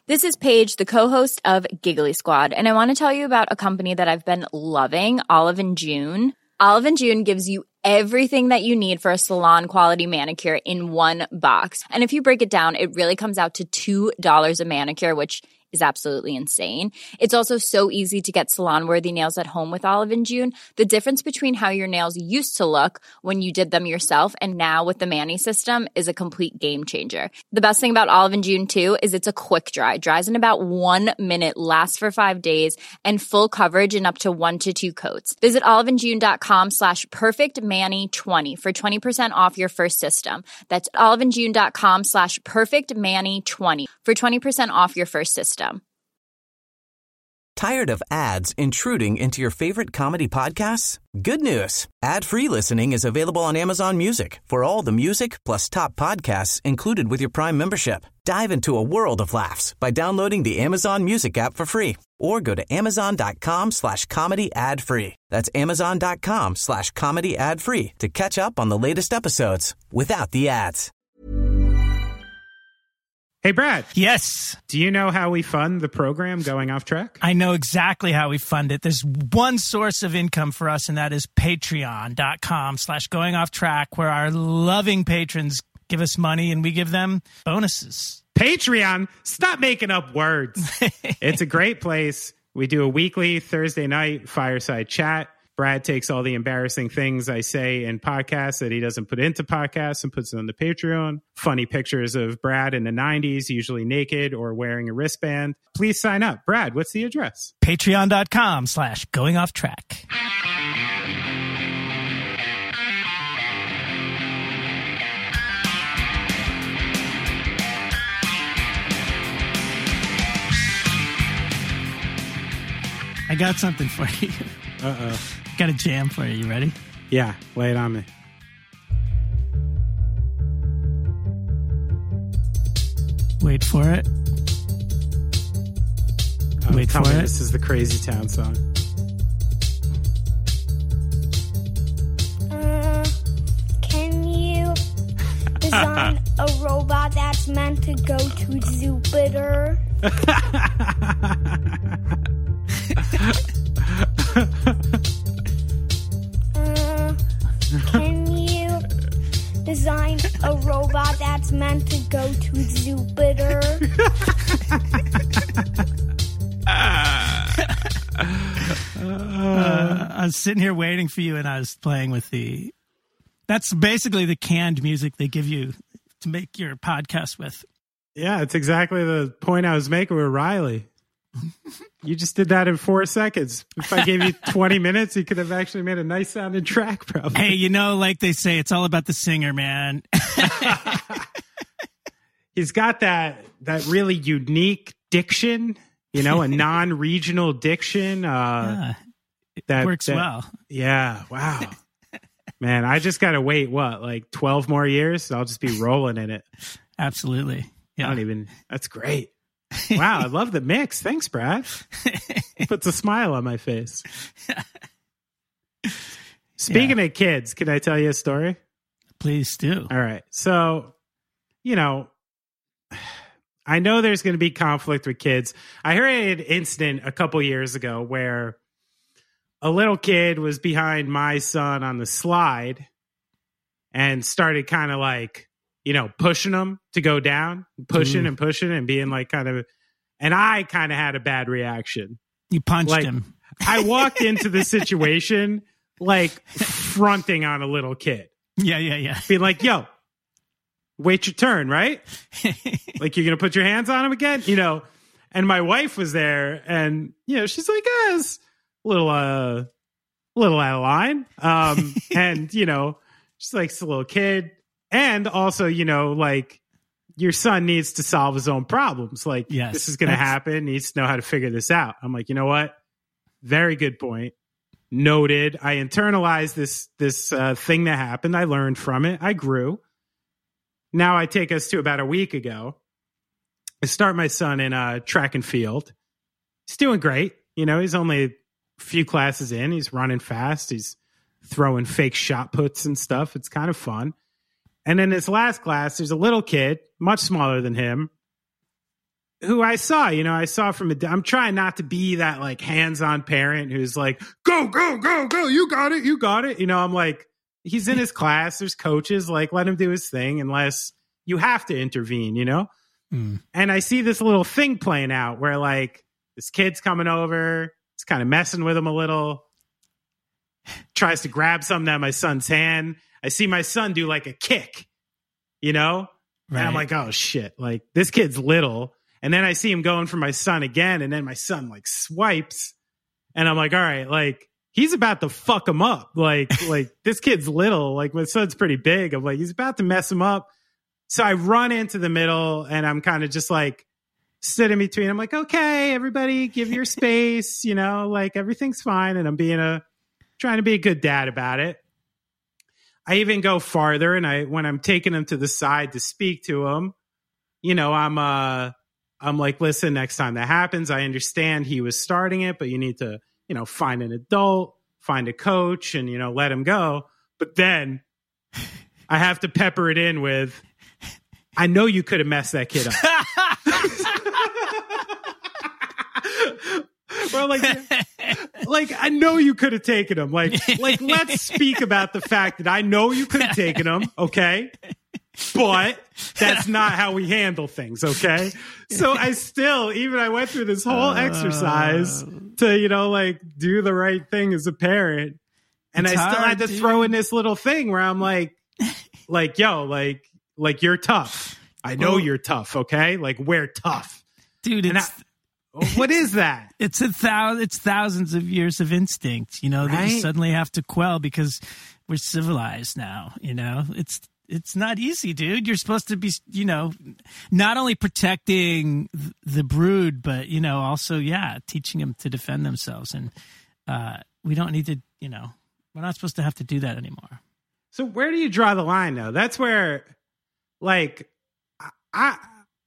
This is Paige, the co-host of Giggly Squad, and I want to tell you about a company that I've been loving, Olive & June. Olive & June gives you everything that you need for a salon-quality manicure in one box. And if you break it down, it really comes out to $2 a manicure, which is absolutely insane. It's also so easy to get salon-worthy nails at home with Olive & June. The difference between how your nails used to look when you did them yourself and now with the Mani system is a complete game changer. The best thing about Olive & June, too, is it's a quick dry. Dries in about 1 minute, lasts for 5 days, and full coverage in up to 1 to 2 coats. Visit oliveandjune.com/perfectmani20 for 20% off your first system. That's oliveandjune.com/perfectmani20 for 20% off your first system. Tired of ads intruding into your favorite comedy podcasts? Good news. Ad-free listening is available on Amazon Music for all the music plus top podcasts included with your Prime membership. Dive into a world of laughs by downloading the Amazon Music app for free or go to amazon.com/comedy ad-free. That's amazon.com/comedy ad-free to catch up on the latest episodes without the ads. Hey, Brad. Yes. Do you know how we fund the program Going Off Track? I know exactly how we fund it. There's one source of income for us, and that is patreon.com/goingofftrack, where our loving patrons give us money and we give them bonuses. Patreon? Stop making up words. It's a great place. We do a weekly Thursday night fireside chat. Brad takes all the embarrassing things I say in podcasts that he doesn't put into podcasts and puts it on the Patreon. Funny pictures of Brad in the 90s, usually naked or wearing a wristband. Please sign up. Brad, what's the address? Patreon.com/goingofftrack. I got something for you. Uh-oh. Got a jam for you. You ready? Yeah, lay it on me. Wait for it. Wait tell for me it. This is the Crazy Town song. Can you design a robot that's meant to go to Jupiter? Can you design a robot that's meant to go to Jupiter? I was sitting here waiting for you, and I was playing with the... That's basically the canned music they give you to make your podcast with. Yeah, it's exactly the point I was making with Riley. You just did that in 4 seconds. If I gave you 20 minutes, you could have actually made a nice sounding track, probably. Hey, you know, like they say, it's all about the singer, man. He's got that really unique diction, you know, a non-regional diction. That works well. Yeah, wow. Man, I just got to wait, like 12 more years? I'll just be rolling in it. Absolutely. Yeah. That's great. Wow, I love the mix. Thanks, Brad. Puts a smile on my face. Speaking of kids, can I tell you a story? Please do. All right. So, you know, I know there's going to be conflict with kids. I heard an incident a couple years ago where a little kid was behind my son on the slide and started kind of like, you know, pushing him to go down, pushing and being like and I kind of had a bad reaction. You punched him. I walked into the situation like fronting on a little kid. Yeah. Being like, yo, wait your turn, right? Like, you're going to put your hands on him again? You know, and my wife was there and, you know, she's like, it's a little out of line. And, you know, she's like, it's a little kid. And also, you know, like, your son needs to solve his own problems. Like, this is going to happen. Needs to know how to figure this out. I'm like, you know what? Very good point. Noted. I internalized this thing that happened. I learned from it. I grew. Now I take us to about a week ago. I start my son in track and field. He's doing great. You know, he's only a few classes in. He's running fast. He's throwing fake shot puts and stuff. It's kind of fun. And in his last class, there's a little kid, much smaller than him, who I saw from I'm trying not to be that like hands-on parent who's like, go, go, go, go. You got it. You got it. I'm like, he's in his class. There's coaches, like, let him do his thing unless you have to intervene, And I see this little thing playing out where like this kid's coming over. It's kind of messing with him a little. Tries to grab something out of my son's hand. I see my son do like a kick, Right. And I'm like, oh shit, like this kid's little. And then I see him going for my son again. And then my son like swipes. And I'm like, all right, like he's about to fuck him up. Like this kid's little, like my son's pretty big. I'm like, he's about to mess him up. So I run into the middle and I'm kind of just like stood in between. I'm like, okay, everybody give your space, like everything's fine. And I'm trying to be a good dad about it. I even go farther, and when I'm taking him to the side to speak to him, I'm like, listen, next time that happens, I understand he was starting it, but you need to, find an adult, find a coach, and let him go. But then I have to pepper it in with, I know you could have messed that kid up. Well, like I know you could have taken him. Like let's speak about the fact that I know you could have taken him, okay? But that's not how we handle things, okay? So I went through this whole exercise to, like do the right thing as a parent. And I still had to throw in this little thing where I'm like, yo, like you're tough. I know you're tough, okay? Like we're tough. Dude, what is that? It's thousands of years of instinct, that you suddenly have to quell because we're civilized now, It's not easy, dude. You're supposed to be, not only protecting the brood, but, also, teaching them to defend themselves. And we don't need to, we're not supposed to have to do that anymore. So where do you draw the line, though? That's where, like, I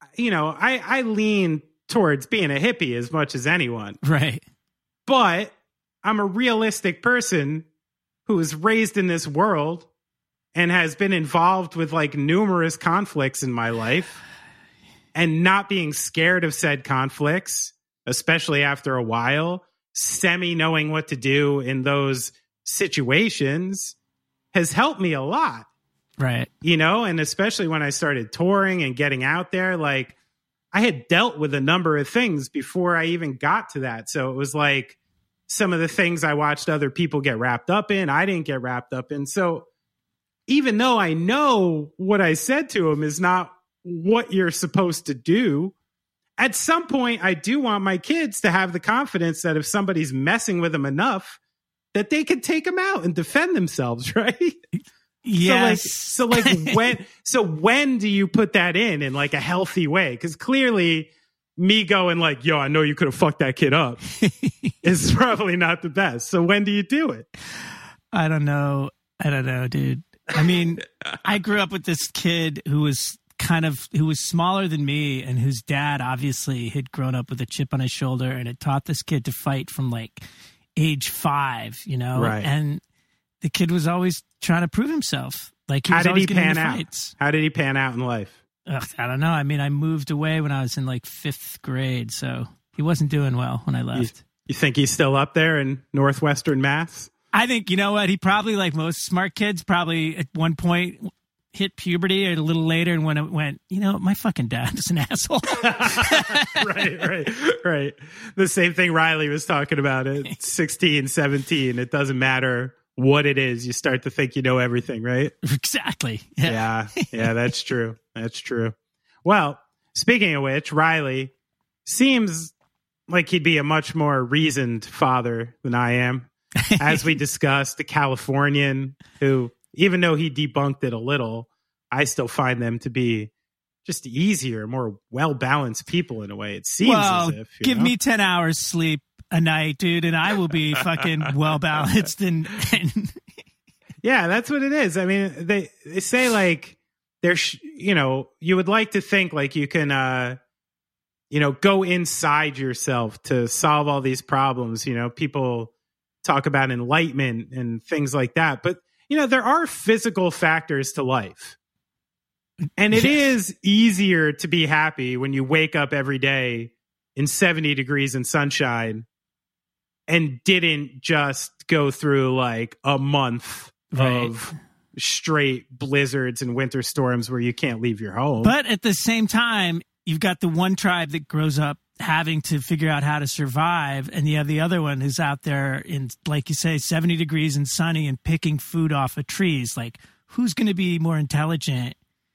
lean towards being a hippie as much as anyone. Right. But I'm a realistic person who was raised in this world and has been involved with like numerous conflicts in my life, and not being scared of said conflicts, especially after a while, knowing what to do in those situations has helped me a lot. Right. And especially when I started touring and getting out there, like I had dealt with a number of things before I even got to that. So it was like some of the things I watched other people get wrapped up in, I didn't get wrapped up in. So even though I know what I said to him is not what you're supposed to do, at some point I do want my kids to have the confidence that if somebody's messing with them enough, that they can take them out and defend themselves, right? Yes. So when do you put that in like a healthy way? Because clearly me going like, yo, I know you could have fucked that kid up is probably not the best. So when do you do it? I don't know, dude. I mean, I grew up with this kid who was smaller than me, and whose dad obviously had grown up with a chip on his shoulder and had taught this kid to fight from like age 5, Right. And the kid was always trying to prove himself. Like he was always getting into fights. How did he pan out in life? I don't know. I mean, I moved away when I was in like 5th grade, so he wasn't doing well when I left. You think he's still up there in Northwestern Mass? I think, you know what? He probably, like most smart kids, probably at one point hit puberty or a little later and when it went, my fucking dad is an asshole. Right. The same thing Riley was talking about at 16, 17. It doesn't matter what it is. You start to think you know everything, right? Exactly. Yeah, that's true. That's true. Well, speaking of which, Riley seems like he'd be a much more reasoned father than I am. As we discussed, the Californian who, even though he debunked it a little, I still find them to be just easier, more well-balanced people in a way. It seems as if. Give me 10 hours sleep a night, dude, and I will be fucking well-balanced. And yeah, that's what it is. I mean, they say like there's, you would like to think like you can, go inside yourself to solve all these problems. People talk about enlightenment and things like that. But, there are physical factors to life. And it is easier to be happy when you wake up every day in 70 degrees and sunshine and didn't just go through like a month of straight blizzards and winter storms where you can't leave your home. But at the same time, you've got the one tribe that grows up having to figure out how to survive, and you have the other one who's out there in, like you say, 70 degrees and sunny and picking food off of trees. Like, who's going to be more intelligent?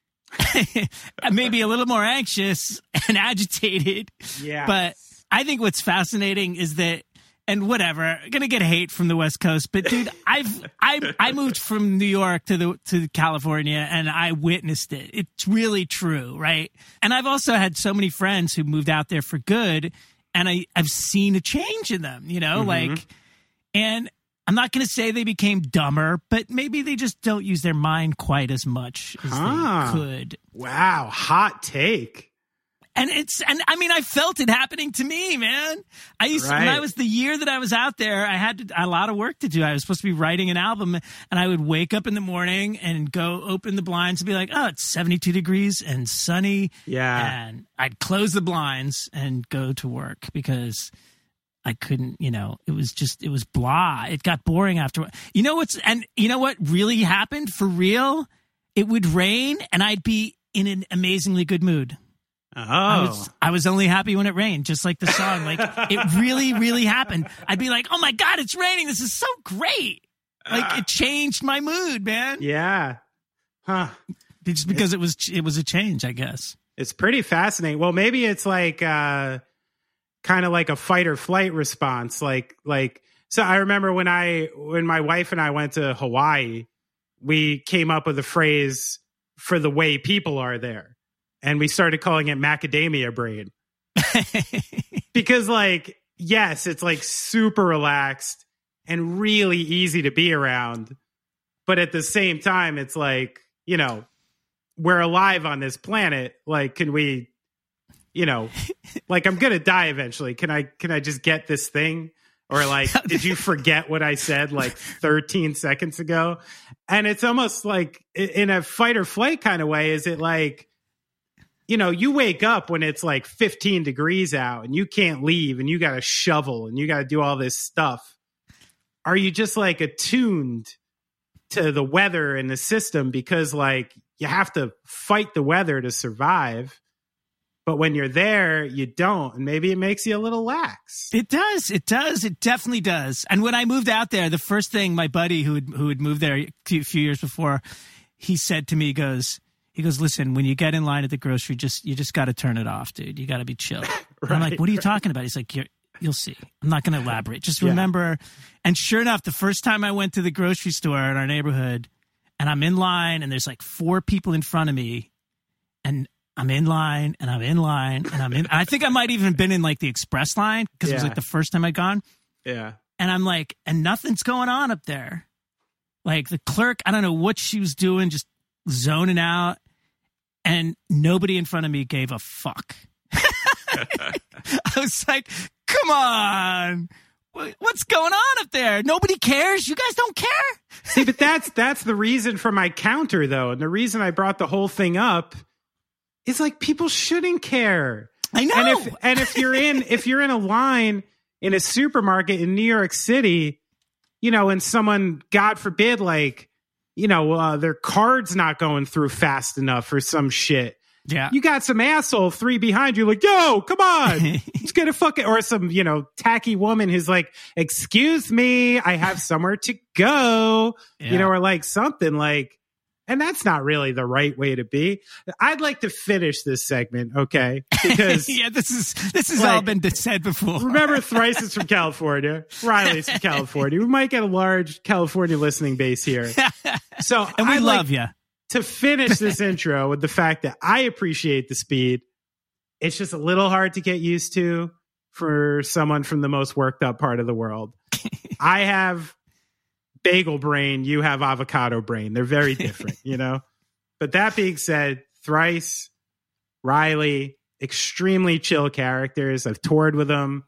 Maybe a little more anxious and agitated. Yeah. But I think what's fascinating is that, and whatever, gonna get hate from the West Coast, but dude, I moved from New York to California, and I witnessed it. It's really true, right? And I've also had so many friends who moved out there for good, and I've seen a change in them, you know, like, and I'm not gonna say they became dumber, but maybe they just don't use their mind quite as much as they could. Wow, hot take. And I mean, I felt it happening to me, man. When the year that I was out there, I had a lot of work to do. I was supposed to be writing an album, and I would wake up in the morning and go open the blinds and be like, oh, it's 72 degrees and sunny. Yeah. And I'd close the blinds and go to work because I couldn't, you know, it was blah. It got boring after. You know what really happened for real? It would rain and I'd be in an amazingly good mood. Oh, I was only happy when it rained, just like the song. Like, it really, really happened. I'd be like, oh my God, it's raining. This is so great. Like, it changed my mood, man. Yeah. Huh. Just because it was a change, I guess. It's pretty fascinating. Well, maybe it's like, kind of like a fight or flight response. Like, so I remember when my wife and I went to Hawaii, we came up with a phrase for the way people are there. And we started calling it macadamia brain. Because, like, yes, it's like super relaxed and really easy to be around. But at the same time, it's like, you know, we're alive on this planet. Like, can we, you know, like, I'm going to die eventually. Can I just get this thing? Or like, did you forget what I said like 13 seconds ago? And it's almost like in a fight or flight kind of way. Is it like, you know, you wake up when it's like 15 degrees out and you can't leave and you got to shovel and you got to do all this stuff. Are you just like attuned to the weather and the system because like you have to fight the weather to survive? But when you're there, you don't. And maybe it makes you a little lax. It does. It does. It definitely does. And when I moved out there, the first thing my buddy who had moved there a few years before, he said to me, he goes, listen, when you get in line at the grocery, you just got to turn it off, dude. You got to be chill. Right, I'm like, what are you talking about? He's like, you'll see. I'm not going to elaborate. Just remember. And sure enough, the first time I went to the grocery store in our neighborhood and I'm in line and there's like 4 people in front of me and I'm in line and I'm in line and I'm in. I think I might even been in like the express line because it was like the first time I'd gone. Yeah. And I'm like, and nothing's going on up there. Like the clerk, I don't know what she was doing, just zoning out. And nobody in front of me gave a fuck. I was like, come on. What's going on up there? Nobody cares. You guys don't care. See, but that's the reason for my counter, though. And the reason I brought the whole thing up is like people shouldn't care. I know. And if you're in a line in a supermarket in New York City, you know, and someone, God forbid, like, you know, their card's not going through fast enough or some shit. Yeah. You got some asshole 3 behind you like, yo, come on. Let's get a fucking, or some, you know, tacky woman who's like, excuse me, I have somewhere to go, you know, or like something like, and that's not really the right way to be. I'd like to finish this segment, okay? Because yeah, this has like, all been said before. Remember, Thrice is from California. Riley's from California. We might get a large California listening base here. So, and we love you. To finish this intro with the fact that I appreciate the speed. It's just a little hard to get used to for someone from the most worked up part of the world. I have bagel brain, you have avocado brain. They're very different, you know? But that being said, Thrice, Riley, extremely chill characters. I've toured with them.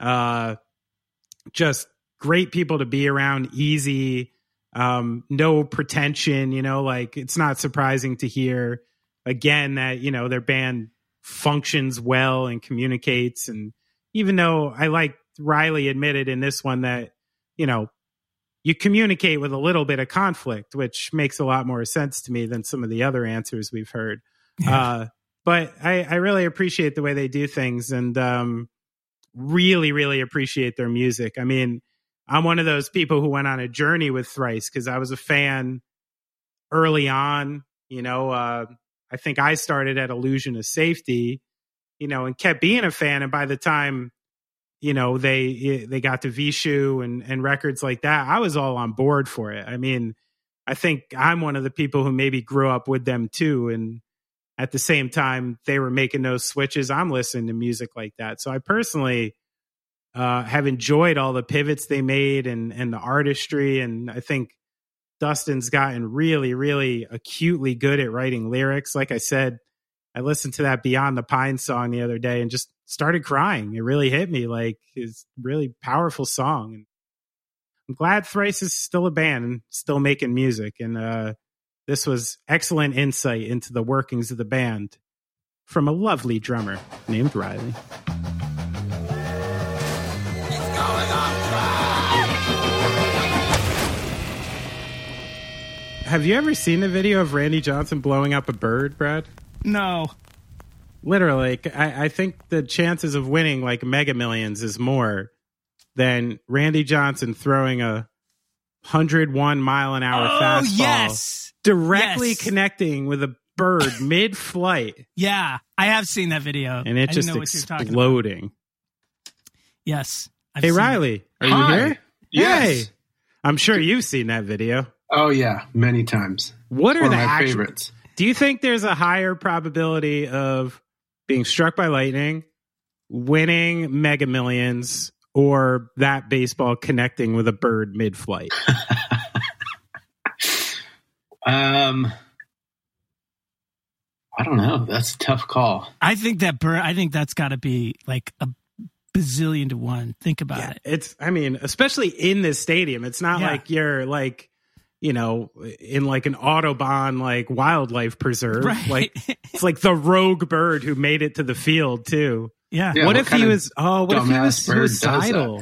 Just great people to be around, easy, no pretension, you know, like it's not surprising to hear again, that, you know, their band functions well and communicates. And even though I like Riley admitted in this one that, you know, you communicate with a little bit of conflict, which makes a lot more sense to me than some of the other answers we've heard. Yeah. But I really appreciate the way they do things, and really, really appreciate their music. I mean, I'm one of those people who went on a journey with Thrice because I was a fan early on. You know, I think I started at Illusion of Safety, you know, and kept being a fan. And by the time, you know, they got to Vishu and records like that, I was all on board for it. I mean, I think I'm one of the people who maybe grew up with them too. And at the same time, they were making those switches, I'm listening to music like that. So I personally have enjoyed all the pivots they made and the artistry. And I think Dustin's gotten really, really acutely good at writing lyrics. Like I said, I listened to that Beyond the Pine song the other day and just started crying. It really hit me. Like, it's a really powerful song. And I'm glad Thrice is still a band and still making music. And this was excellent insight into the workings of the band from a lovely drummer named Riley. Have you ever seen the video of Randy Johnson blowing up a bird, Brad? No. Literally, I think the chances of winning like Mega Millions is more than Randy Johnson throwing a 101-mile-an-hour fastball. Yes. Directly connecting with a bird mid-flight. Yeah, I have seen that video. And it just exploding. Yes. Hey, Riley, are you here? Yes. Hey, I'm sure you've seen that video. Oh, yeah, many times. What are the my favorites? Do you think there's a higher probability of being struck by lightning, winning Mega Millions, or that baseball connecting with a bird mid-flight? I don't know. That's a tough call. I think that's got to be like a bazillion to one. Think about it. It's, I mean, especially in this stadium, it's not like you're like, you know, in like an Audubon, like wildlife preserve. Right. Like, it's like the rogue bird who made it to the field too. Yeah. What if he was suicidal?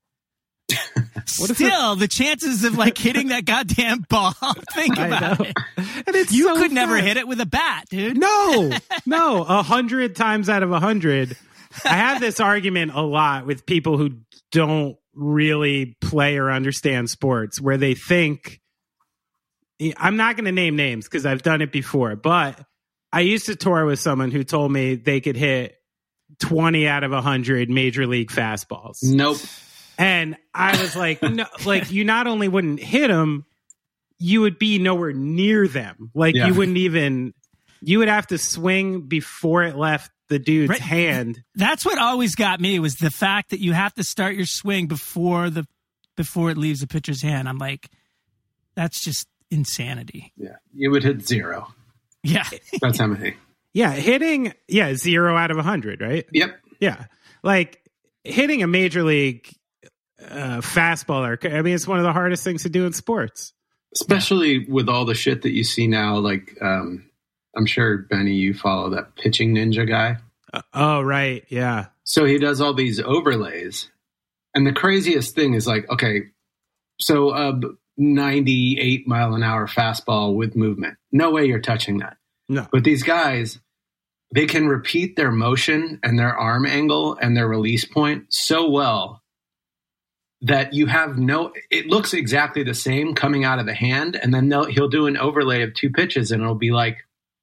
Still, the chances of like hitting that goddamn ball. Think about it. And it's you could never hit it with a bat, dude. No, 100 times out of 100. I have this argument a lot with people who don't really play or understand sports, where they think, I'm not going to name names because I've done it before, but I used to tour with someone who told me they could hit 20 out of 100 major league fastballs. Nope. And I was like, no, like, you not only wouldn't hit them, you would be nowhere near them. Like, you wouldn't even, you would have to swing before it left the dude's hand. That's what always got me, was the fact that you have to start your swing before it leaves the pitcher's hand. I'm like, that's just insanity. Yeah. You would hit 0. Yeah. That's how many. Yeah. Hitting, 0 out of 100, right? Yep. Yeah. Like, hitting a major league fastball, I mean, it's one of the hardest things to do in sports. Especially with all the shit that you see now. Like, I'm sure, Benny, you follow that Pitching Ninja guy. Oh, right. Yeah. So he does all these overlays. And the craziest thing is like, okay, so 98 mile an hour fastball with movement. No way you're touching that. No. But these guys, they can repeat their motion and their arm angle and their release point so well that you have it looks exactly the same coming out of the hand. And then he'll do an overlay of 2 pitches and it'll be like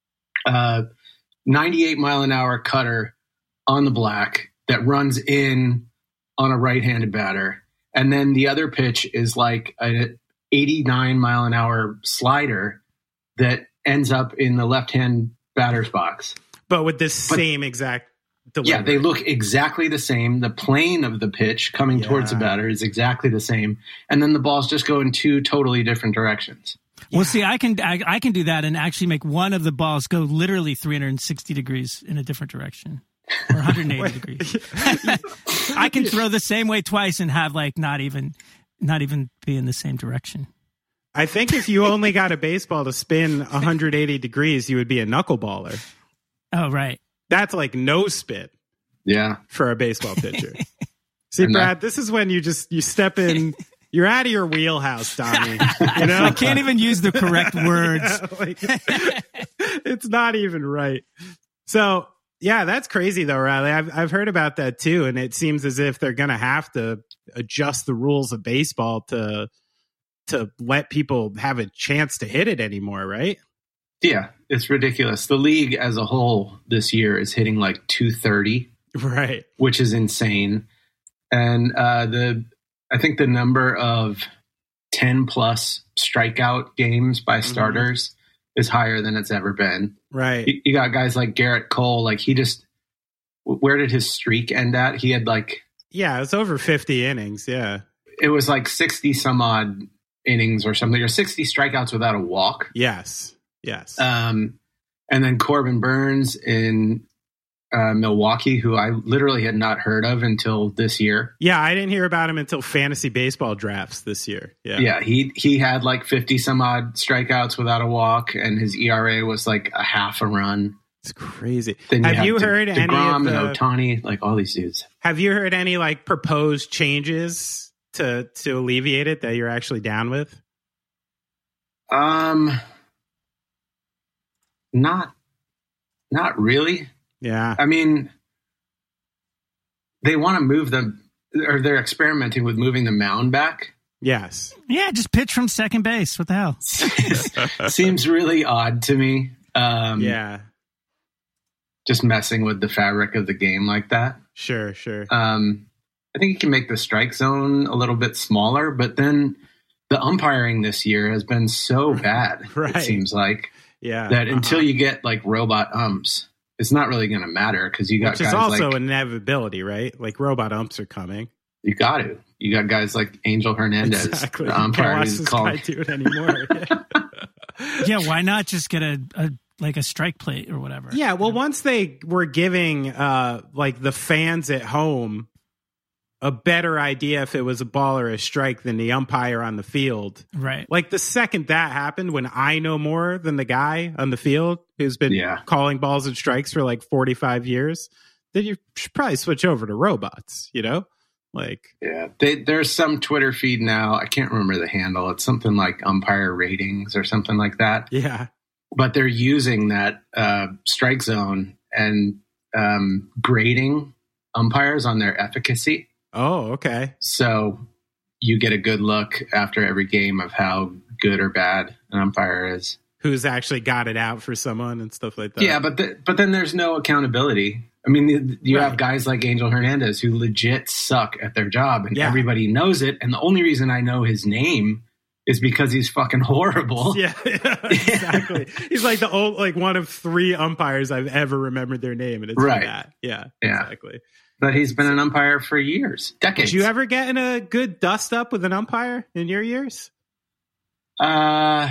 98 mile an hour cutter on the black that runs in on a right-handed batter. And then the other pitch is like an 89 mile an hour slider that ends up in the left-hand batter's box. But with this same exact delivery. Yeah, they look exactly the same. The plane of the pitch coming towards the batter is exactly the same. And then the balls just go in 2 totally different directions. Well, see, I can do that and actually make one of the balls go literally 360 degrees in a different direction, or 180 degrees. I can throw the same way twice and have like not even be in the same direction. I think if you only got a baseball to spin 180 degrees, you would be a knuckleballer. Oh, right. That's like no spin. Yeah. For a baseball pitcher. See, Brad, this is when you step in. You're out of your wheelhouse, Donnie. You know? I can't even use the correct words. Like, it's not even right. So, yeah, that's crazy, though, Riley. I've heard about that, too. And it seems as if they're going to have to adjust the rules of baseball to let people have a chance to hit it anymore, right? Yeah, it's ridiculous. The league as a whole this year is hitting like 230. Right. Which is insane. And I think the number of 10 plus strikeout games by starters is higher than it's ever been. Right. You got guys like Garrett Cole, like where did his streak end at? He had like, yeah, it's over 50 innings. Yeah. It was like 60 some odd innings or something, or 60 strikeouts without a walk. Yes. And then Corbin Burns in Milwaukee, who I literally had not heard of until this year. Yeah, I didn't hear about him until fantasy baseball drafts this year. Yeah, he had like 50 some odd strikeouts without a walk, and his ERA was like a half a run. It's crazy. Then have you heard any of DeGrom and Ohtani, like all these dudes? Have you heard any like proposed changes to alleviate it that you're actually down with? Not really. Yeah. I mean, they want to move them, or they're experimenting with moving the mound back. Yes. Yeah, just pitch from second base. What the hell? Seems really odd to me. Yeah. Just messing with the fabric of the game like that. Sure. I think you can make the strike zone a little bit smaller, but then the umpiring this year has been so bad, right. It seems like. Yeah. That until you get like robot umps, it's not really going to matter because you got Which guys is also like, an inevitability, right? Like robot umps are coming. You got to. You got guys like Angel Hernandez, exactly. the umpire who's calling. Do it anymore. Yeah, why not just get a strike plate or whatever? Yeah, well, once they were giving like the fans at home a better idea if it was a ball or a strike than the umpire on the field. Right. Like the second that happened, when I know more than the guy on the field who's been calling balls and strikes for like 45 years, then you should probably switch over to robots, you know? Like, yeah, there's some Twitter feed now. I can't remember the handle. It's something like umpire ratings or something like that. Yeah. But they're using that strike zone and grading umpires on their efficacy. Oh, okay. So you get a good look after every game of how good or bad an umpire is. Who's actually got it out for someone and stuff like that. Yeah, but then there's no accountability. I mean, you have guys like Angel Hernandez who legit suck at their job, and everybody knows it. And the only reason I know his name is because he's fucking horrible. Yeah, exactly. He's like one of 3 umpires I've ever remembered their name, and it's that. Yeah, exactly. But he's been an umpire for years, decades. Did you ever get in a good dust up with an umpire in your years? No,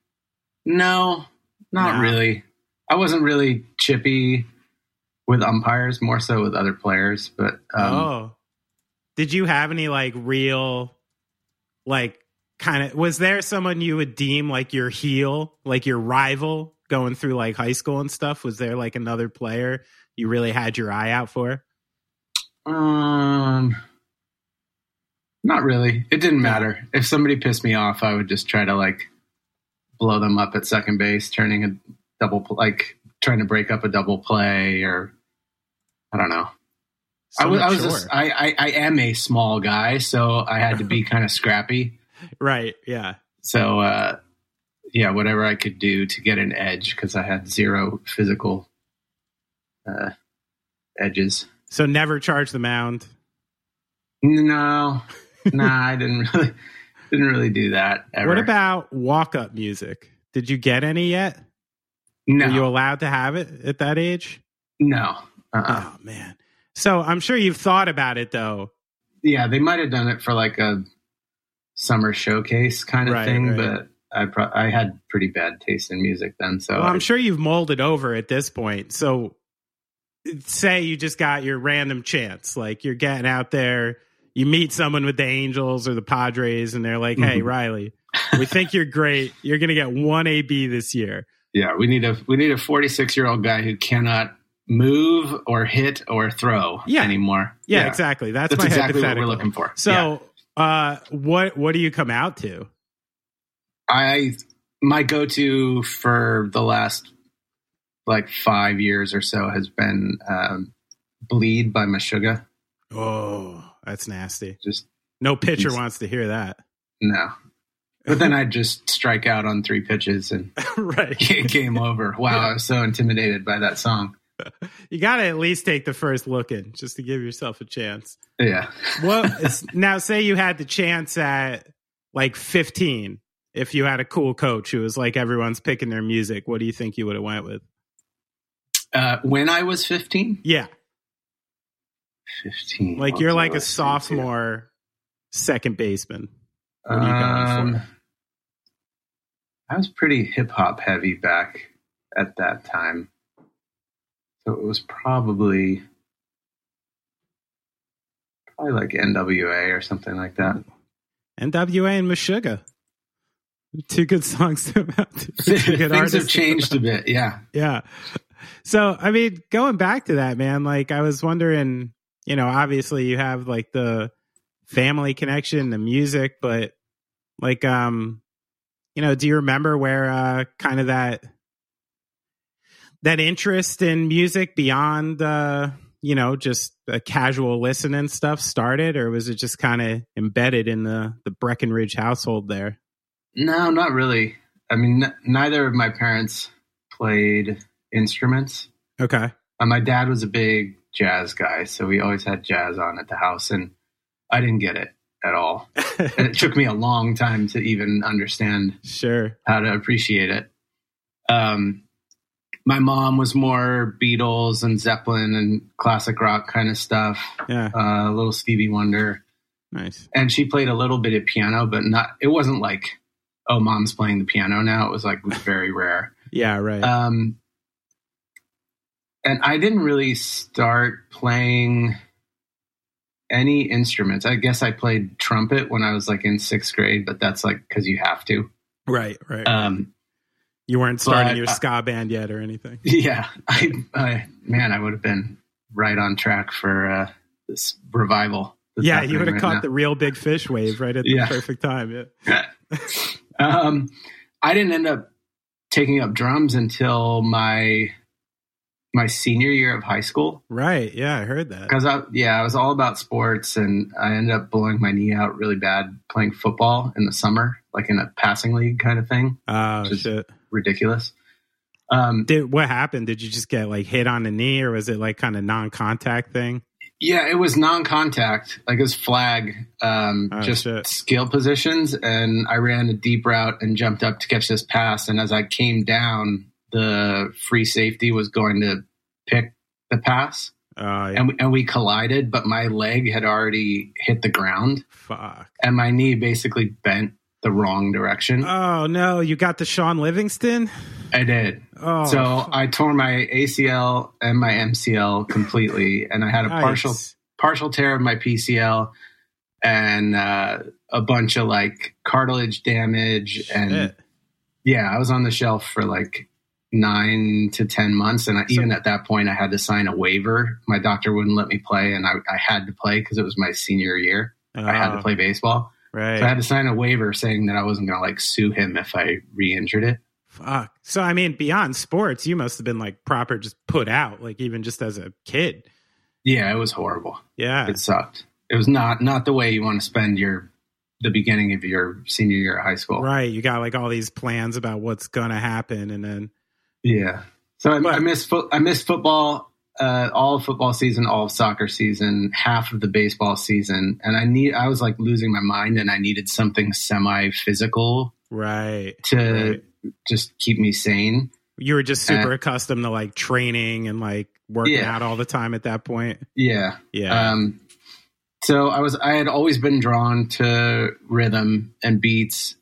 not really. I wasn't really chippy with umpires, more so with other players. But did you have any like real, like kind of? Was there someone you would deem like your heel, like your rival, going through like high school and stuff? Was there like another player you really had your eye out for? Not really. It didn't matter. If somebody pissed me off, I would just try to like blow them up at second base, turning a double, like trying to break up a double play, or I don't know. I am a small guy, so I had to be kind of scrappy. Right. Yeah. So, whatever I could do to get an edge, because I had 0 physical edges. So never charge the mound. No, I didn't really do that ever. What about walk-up music? Did you get any yet? No. Were you allowed to have it at that age? No. Oh man. So I'm sure you've thought about it though. Yeah, they might have done it for like a summer showcase kind of thing, but I had pretty bad taste in music then. So I'm sure you've molded over at this point. So say you just got your random chance, like you're getting out there, you meet someone with the Angels or the Padres, and they're like, "Hey, Riley, we think you're great. You're going to get one AB this year." Yeah, we need a 46-year-old guy who cannot move or hit or throw anymore. Yeah, exactly. That's my exactly what hypothetical. we're looking for. So, what do you come out to? My go-to for the last like 5 years or so has been "Bleed" by Meshuggah. Oh, that's nasty. Just no pitcher wants to hear that. No. But then I'd just strike out on 3 pitches and game over. Wow, I was so intimidated by that song. You got to at least take the first look in just to give yourself a chance. Yeah. Now, say you had the chance at like 15, if you had a cool coach who was like everyone's picking their music, what do you think you would have went with? When I was 15? Yeah. 15. Like you're like a sophomore second baseman. What are you going for? I was pretty hip hop heavy back at that time. So it was probably like NWA or something like that. NWA and Meshuggah. 2 good songs about. Things have changed a bit. Yeah. Yeah. So, I mean, going back to that, man, like I was wondering, obviously you have like the family connection, the music, but like, do you remember where kind of that interest in music beyond, just a casual listening stuff started, or was it just kind of embedded in the Breckenridge household there? No, not really. I mean, neither of my parents played instruments. Okay. My dad was a big jazz guy, so we always had jazz on at the house, and I didn't get it at all. And it took me a long time to even understand how to appreciate it. My mom was more Beatles and Zeppelin and classic rock kind of stuff. Yeah. A little Stevie Wonder. Nice. And she played a little bit of piano, but it wasn't like, oh, mom's playing the piano now. It was like very rare. Yeah, right. And I didn't really start playing any instruments. I guess I played trumpet when I was like in 6th grade, but that's like because you have to. Right. You weren't starting your ska band yet or anything. Yeah. I would have been right on track for this revival. Yeah, you would have caught the real big fish wave right at the perfect time. Yeah. I didn't end up taking up drums until my senior year of high school. Right. Yeah, I heard that. Because I was all about sports, and I ended up blowing my knee out really bad playing football in the summer, like in a passing league kind of thing. Oh, shit. Ridiculous. What happened? Did you just get like hit on the knee, or was it like kind of non-contact thing? Yeah, it was non-contact, like it was flag, skill positions. And I ran a deep route and jumped up to catch this pass. And as I came down, the free safety was going to pick the pass. And we collided, but my leg had already hit the ground. Fuck. And my knee basically bent the wrong direction. Oh, no. You got the Sean Livingston? I did. Oh, so I tore my ACL and my MCL completely, and I had a partial tear of my PCL and a bunch of like cartilage damage. And I was on the shelf for like 9 to 10 months. And even at that point, I had to sign a waiver. My doctor wouldn't let me play, and I had to play because it was my senior year. I had to play baseball. Right. So I had to sign a waiver saying that I wasn't going to like sue him if I re-injured it. Fuck. So, I mean, beyond sports, you must have been like proper just put out, like even just as a kid. Yeah, it was horrible. Yeah. It sucked. It was not the way you want to spend the beginning of your senior year of high school. Right. You got like all these plans about what's going to happen, and then. Yeah. So I missed football, all of football season, all of soccer season, half of the baseball season. And I was like losing my mind, and I needed something semi-physical. Right. To just keep me sane. You were just super accustomed to like training and like working out all the time at that point. Yeah. Yeah. So I had always been drawn to rhythm and beats,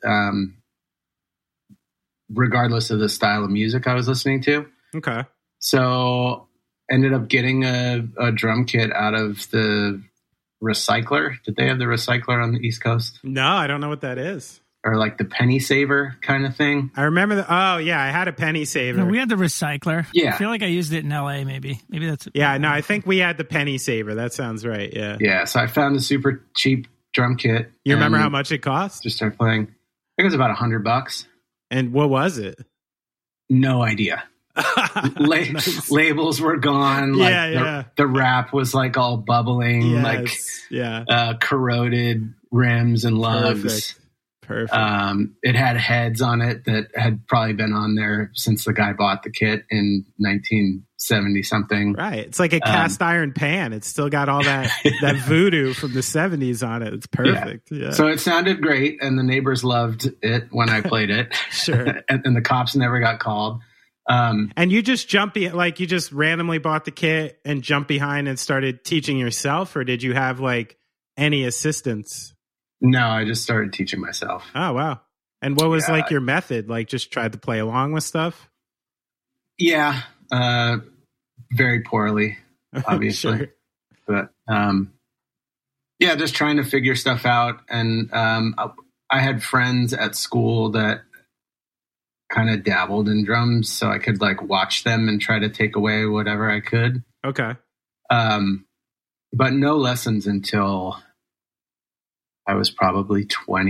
regardless of the style of music I was listening to. Okay. So ended up getting a drum kit out of the recycler. Did they have the recycler on the East Coast? No, I don't know what that is. Or like the penny saver kind of thing? I remember I had a penny saver. No, we had the recycler. Yeah. I feel like I used it in LA, maybe. Maybe that's it. Yeah, no, I think we had the penny saver. That sounds right. Yeah. Yeah, so I found a super cheap drum kit. You remember how much it cost? Just started playing. I think it was about $100. And what was it? No idea. Nice. Labels were gone. Like the wrap was like all bubbling, corroded rims and lugs. Perfect. It had heads on it that had probably been on there since the guy bought the kit in 1970 something. Right. It's like a cast iron pan. It's still got all that voodoo from the 70s on it. It's perfect. Yeah. So it sounded great, and the neighbors loved it when I played it. Sure. and the cops never got called. And you just you just randomly bought the kit and jumped behind and started teaching yourself, or did you have like any assistance? No, I just started teaching myself. Oh, wow. And what was like your method? Like just tried to play along with stuff? Yeah. Very poorly, obviously. Sure. But just trying to figure stuff out. And I had friends at school that kind of dabbled in drums, so I could like watch them and try to take away whatever I could. Okay. But no lessons until I was probably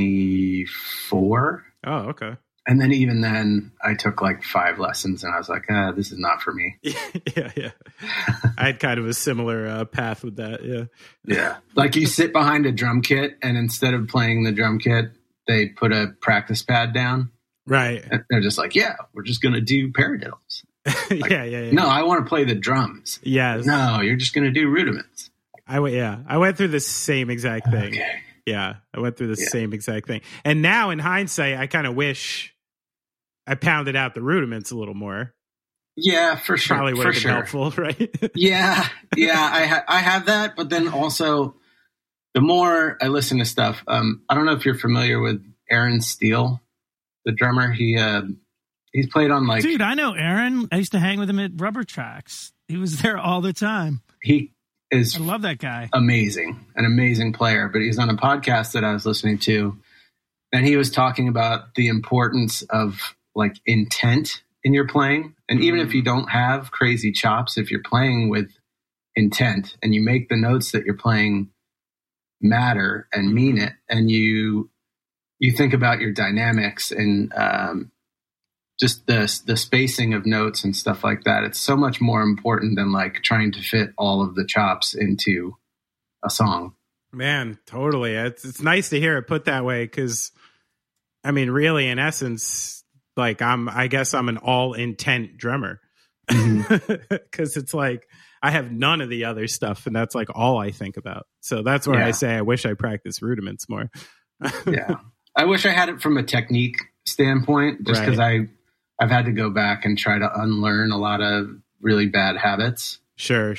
24. Oh, okay. And then even then, I took like 5 lessons, and I was like, this is not for me. Yeah. I had kind of a similar path with that, yeah. Yeah. Like you sit behind a drum kit, and instead of playing the drum kit, they put a practice pad down. Right. And they're just like, we're just going to do paradiddles. Like, yeah. No, I want to play the drums. Yes. No, you're just going to do rudiments. I went through the same exact thing. Okay. Yeah, I went through the same exact thing. And now in hindsight, I kind of wish I pounded out the rudiments a little more. Yeah, for sure. Probably would have been helpful, right? Yeah, I have that. But then also, the more I listen to stuff, I don't know if you're familiar with Aaron Steele, the drummer. He's played on like... Dude, I know Aaron. I used to hang with him at Rubber Tracks. He was there all the time. I love that guy. An amazing player. But he's on a podcast that I was listening to, and he was talking about the importance of like intent in your playing. And even if you don't have crazy chops, if you're playing with intent and you make the notes that you're playing matter and mean it, and you think about your dynamics and just the spacing of notes and stuff like that. It's so much more important than like trying to fit all of the chops into a song. Man, totally. It's nice to hear it put that way, because I mean, really, in essence, like I guess I'm an all intent drummer, because it's like I have none of the other stuff, and that's like all I think about. So that's where I say I wish I practiced rudiments more. Yeah, I wish I had it from a technique standpoint, just because I've had to go back and try to unlearn a lot of really bad habits. Sure.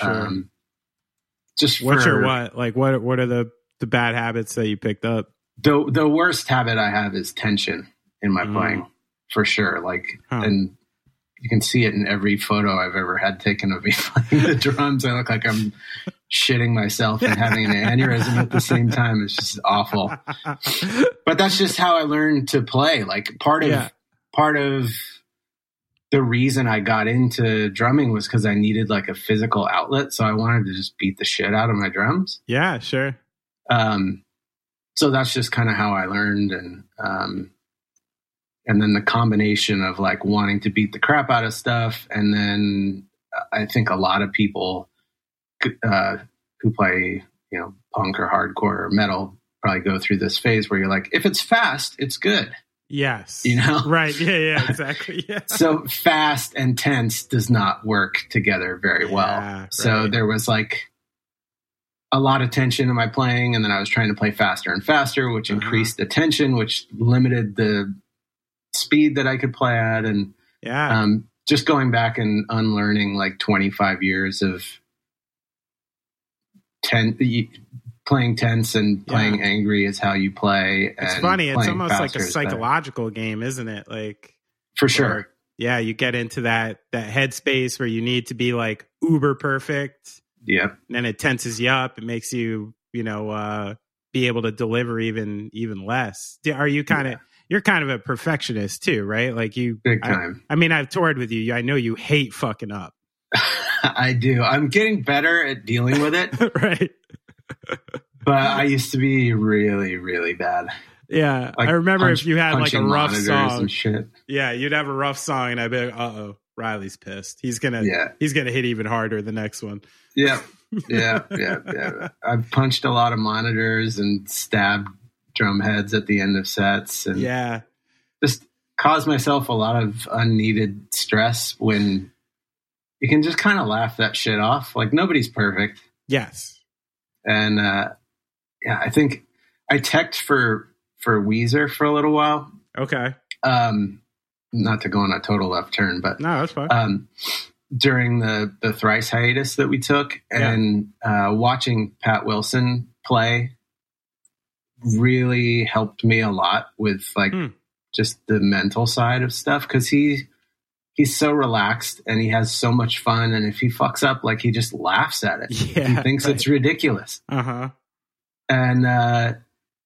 Just what are the bad habits that you picked up? The worst habit I have is tension in my playing, for sure. Like, and you can see it in every photo I've ever had taken of me playing the drums. I look like I'm shitting myself and having an aneurysm at the same time. It's just awful. But that's just how I learned to play. Like part of the reason I got into drumming was because I needed like a physical outlet. So I wanted to just beat the shit out of my drums. Yeah, sure. So that's just kind of how I learned. And then the combination of like wanting to beat the crap out of stuff. And then I think a lot of people who play, punk or hardcore or metal probably go through this phase where you're like, if it's fast, it's good. Yes. Right. Yeah, exactly. Yeah. So fast and tense does not work together very well. So there was like a lot of tension in my playing, and then I was trying to play faster and faster, which increased the tension, which limited the speed that I could play at. And just going back and unlearning like 25 years of playing tense and playing angry is how you play. It's funny. It's almost like a psychological game, isn't it? Like, for sure. You get into that headspace where you need to be like uber perfect. Yep. And then it tenses you up. It makes you, be able to deliver even less. Are you you're kind of a perfectionist too, right? Like you, big time. I mean, I've toured with you. I know you hate fucking up. I do. I'm getting better at dealing with it. Right. But I used to be really, really bad. Yeah. Like I remember if you had like a rough song and shit. Yeah, you'd have a rough song and I'd be like, uh-oh, Riley's pissed. He's gonna hit even harder the next one. Yeah. I've punched a lot of monitors and stabbed drum heads at the end of sets and just caused myself a lot of unneeded stress when you can just kind of laugh that shit off. Like nobody's perfect. Yes. And I think I teched for Weezer for a little while. Okay. Not to go on a total left turn, but no, that's fine. During the Thrice hiatus that we took, and watching Pat Wilson play really helped me a lot with like just the mental side of stuff, because he's so relaxed and he has so much fun, and if he fucks up, like he just laughs at it. He thinks it's ridiculous. And I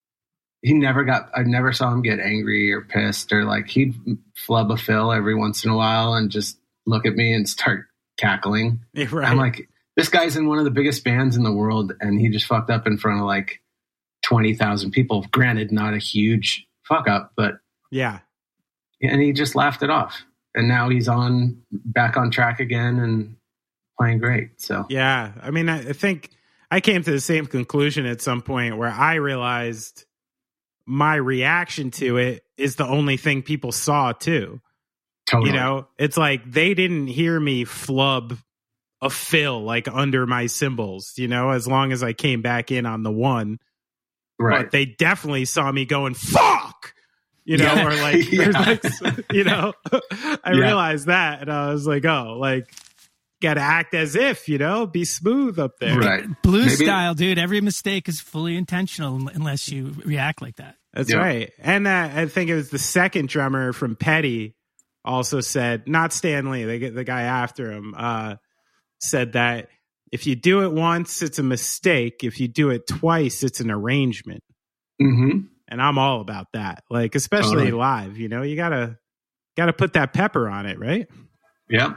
never saw him get angry or pissed, or like he'd flub a fill every once in a while and just look at me and start cackling. Right. I'm like, this guy's in one of the biggest bands in the world and he just fucked up in front of like 20,000 people. Granted, not a huge fuck up, but and he just laughed it off. And now he's back on track again and playing great. So yeah, I mean, I think I came to the same conclusion at some point where I realized my reaction to it is the only thing people saw too. Totally. You know, it's like they didn't hear me flub a fill like under my cymbals, you know, as long as I came back in on the one. Right. But they definitely saw me going, fuck, you know, or like, you know, I realized that and I was like, oh, like, got to act as if, you know, be smooth up there. Right. Blues style, dude. Every mistake is fully intentional unless you react like that. That's right. And I think it was the second drummer from Petty also said, not Stanley, the guy after him, said that if you do it once, it's a mistake. If you do it twice, it's an arrangement. Mm-hmm. And I'm all about that. Like, especially live, you know, you gotta put that pepper on it, right? Yeah.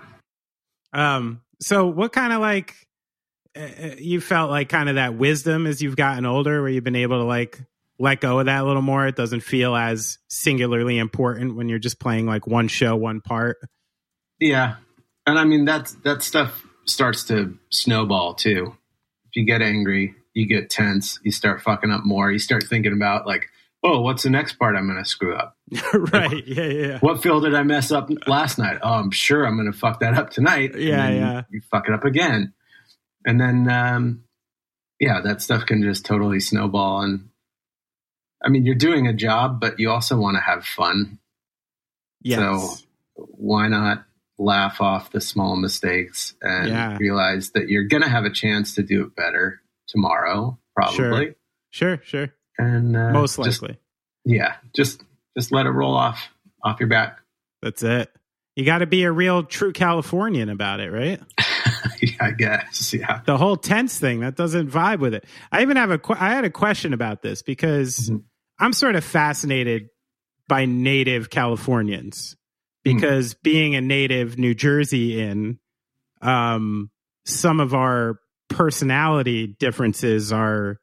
So what kind of like, you felt like kind of that wisdom as you've gotten older where you've been able to like let go of that a little more? It doesn't feel as singularly important when you're just playing like one show, one part. Yeah. And I mean, that stuff starts to snowball too. If you get angry, you get tense, you start fucking up more. You start thinking about like, oh, what's the next part I'm going to screw up? Right. Like, yeah. What fill did I mess up last night? Oh, I'm sure I'm going to fuck that up tonight. Yeah. You fuck it up again. And then, that stuff can just totally snowball. And I mean, you're doing a job, but you also want to have fun. Yes. So why not laugh off the small mistakes and realize that you're going to have a chance to do it better tomorrow, probably. Sure. And most likely. Just let it roll off your back. That's it. You got to be a real true Californian about it, right? Yeah, I guess. Yeah. The whole tense thing, that doesn't vibe with it. I even have I had a question about this because I'm sort of fascinated by native Californians because being a native New Jersey some of our personality differences are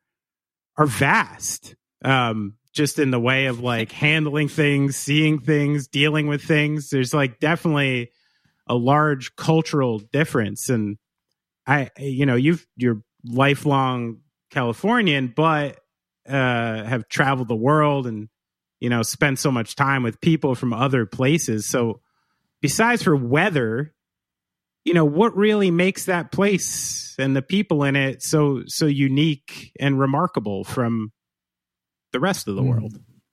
vast. Just in the way of like handling things, seeing things, dealing with things. There's like definitely a large cultural difference. And you're lifelong Californian, but have traveled the world and, you know, spent so much time with people from other places. So besides for weather, you know, what really makes that place and the people in it so unique and remarkable from the rest of the world?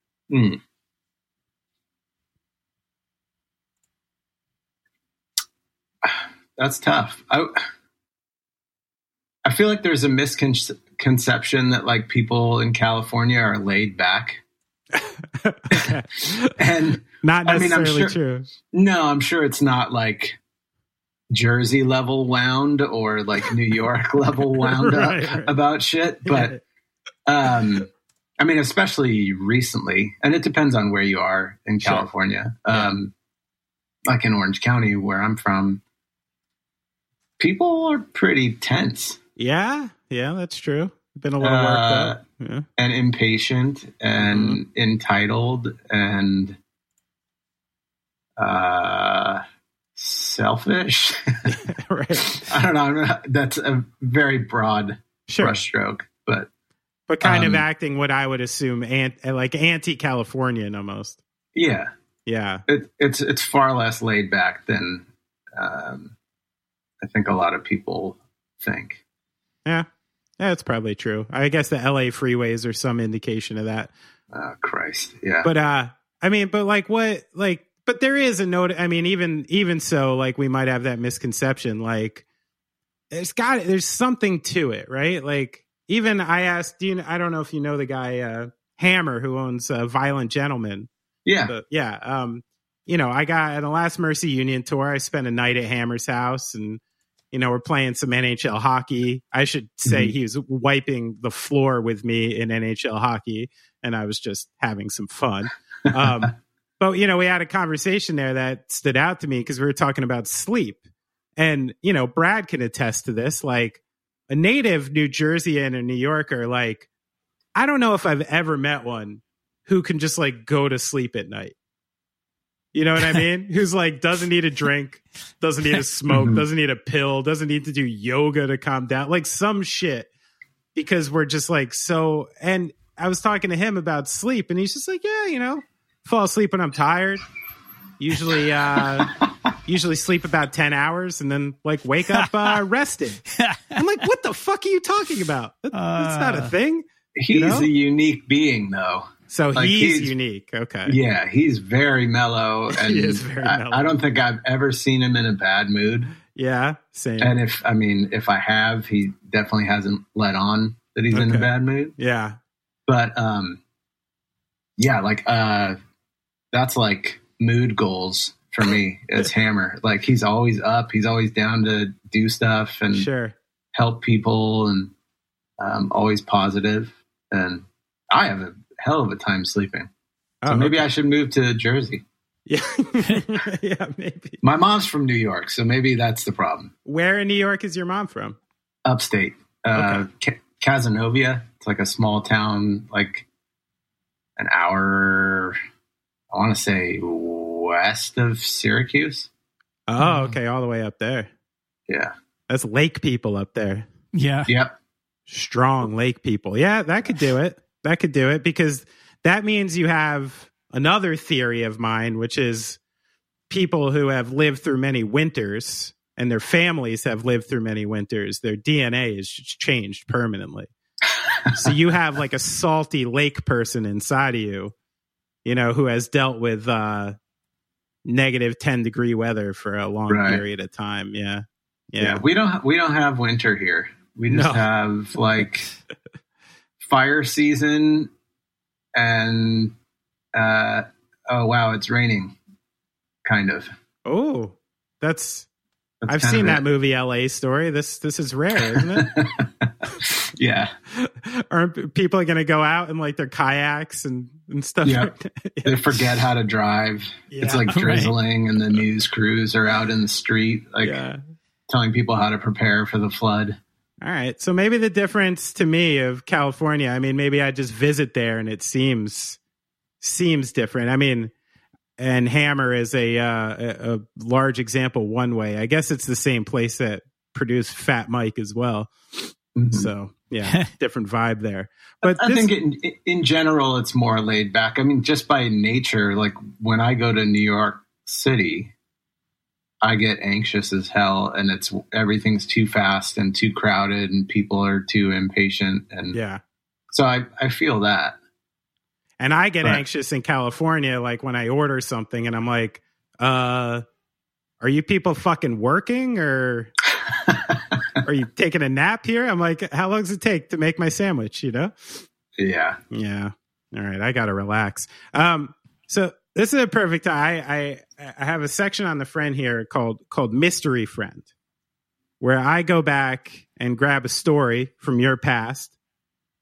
That's tough. I feel like there's a misconception that like people in California are laid back. And not necessarily true. No, I'm sure it's not like Jersey level wound or like New York level wound up about shit. But I mean, especially recently, and it depends on where you are in California. Like in Orange County, where I'm from, people are pretty tense. Yeah, that's true. Been a little worked up. Yeah. And impatient and entitled and selfish. Right. I don't know. That's a very broad brushstroke, but kind of acting what I would assume like anti-Californian almost. Yeah. Yeah. It's far less laid back than I think a lot of people think. Yeah. Yeah, it's probably true. I guess the LA freeways are some indication of that. Christ. Yeah. But but there is a note. I mean, even so, like we might have that misconception, like there's something to it, right? Like even I asked, I don't know if you know the guy, Hammer, who owns Violent Gentleman. Yeah. But, yeah. I got at the last Mercy Union tour, I spent a night at Hammer's house and, we're playing some NHL hockey. I should say he was wiping the floor with me in NHL hockey, and I was just having some fun. But, we had a conversation there that stood out to me because we were talking about sleep. And, Brad can attest to this. Like, a native New Jerseyan or New Yorker, like, I don't know if I've ever met one who can just, like, go to sleep at night. You know what I mean? Who's like, doesn't need a drink, doesn't need a smoke, doesn't need a pill, doesn't need to do yoga to calm down, like some shit, because we're just like so. And I was talking to him about sleep, and he's just like, yeah, fall asleep when I'm tired. Usually sleep about 10 hours and then like wake up rested. I'm like, what the fuck are you talking about? That's not a thing. He's a unique being, though. So like he's unique. Okay. Yeah, he's very mellow. And he is very mellow. I don't think I've ever seen him in a bad mood. Yeah, same. And if I have, he definitely hasn't let on that he's in a bad mood. Yeah. But that's like mood goals for me as Hammer. Like he's always up, he's always down to do stuff and help people and always positive. And I have a hell of a time sleeping. So maybe I should move to Jersey. Yeah. Yeah, maybe. My mom's from New York, so maybe that's the problem. Where in New York is your mom from? Upstate. Cazenovia. It's like a small town, like an hour, I want to say west of Syracuse. Oh, okay. All the way up there. Yeah. That's lake people up there. Yeah. Yep. Strong lake people. Yeah, that could do it. That could do it because that means you have another theory of mine, which is people who have lived through many winters and their families have lived through many winters. Their DNA is changed permanently. So you have like a salty lake person inside of you, who has dealt with negative 10-degree weather for a long period of time. Yeah. Yeah. We don't have winter here. We just have like fire season and oh wow, it's raining, kind of. Oh, that's I've seen that movie LA Story. This is rare, isn't it? Yeah. Aren't people going to go out in like their kayaks and stuff? Yeah. They forget how to drive. It's like drizzling and the news crews are out in the street like telling people how to prepare for the flood. All right. So maybe the difference to me of California, I mean, maybe I just visit there and it seems different. I mean, and Hammer is a large example one way. I guess it's the same place that produced Fat Mike as well. Mm-hmm. So, yeah, different vibe there. But I think in general, it's more laid back. I mean, just by nature, like when I go to New York City, I get anxious as hell and everything's too fast and too crowded and people are too impatient. And so I feel that. And I get anxious in California, like when I order something and I'm like, are you people fucking working or are you taking a nap here? I'm like, how long does it take to make my sandwich? Yeah. Yeah. All right. I got to relax. So this is a perfect time. I have a section on the friend here called Mystery Friend, where I go back and grab a story from your past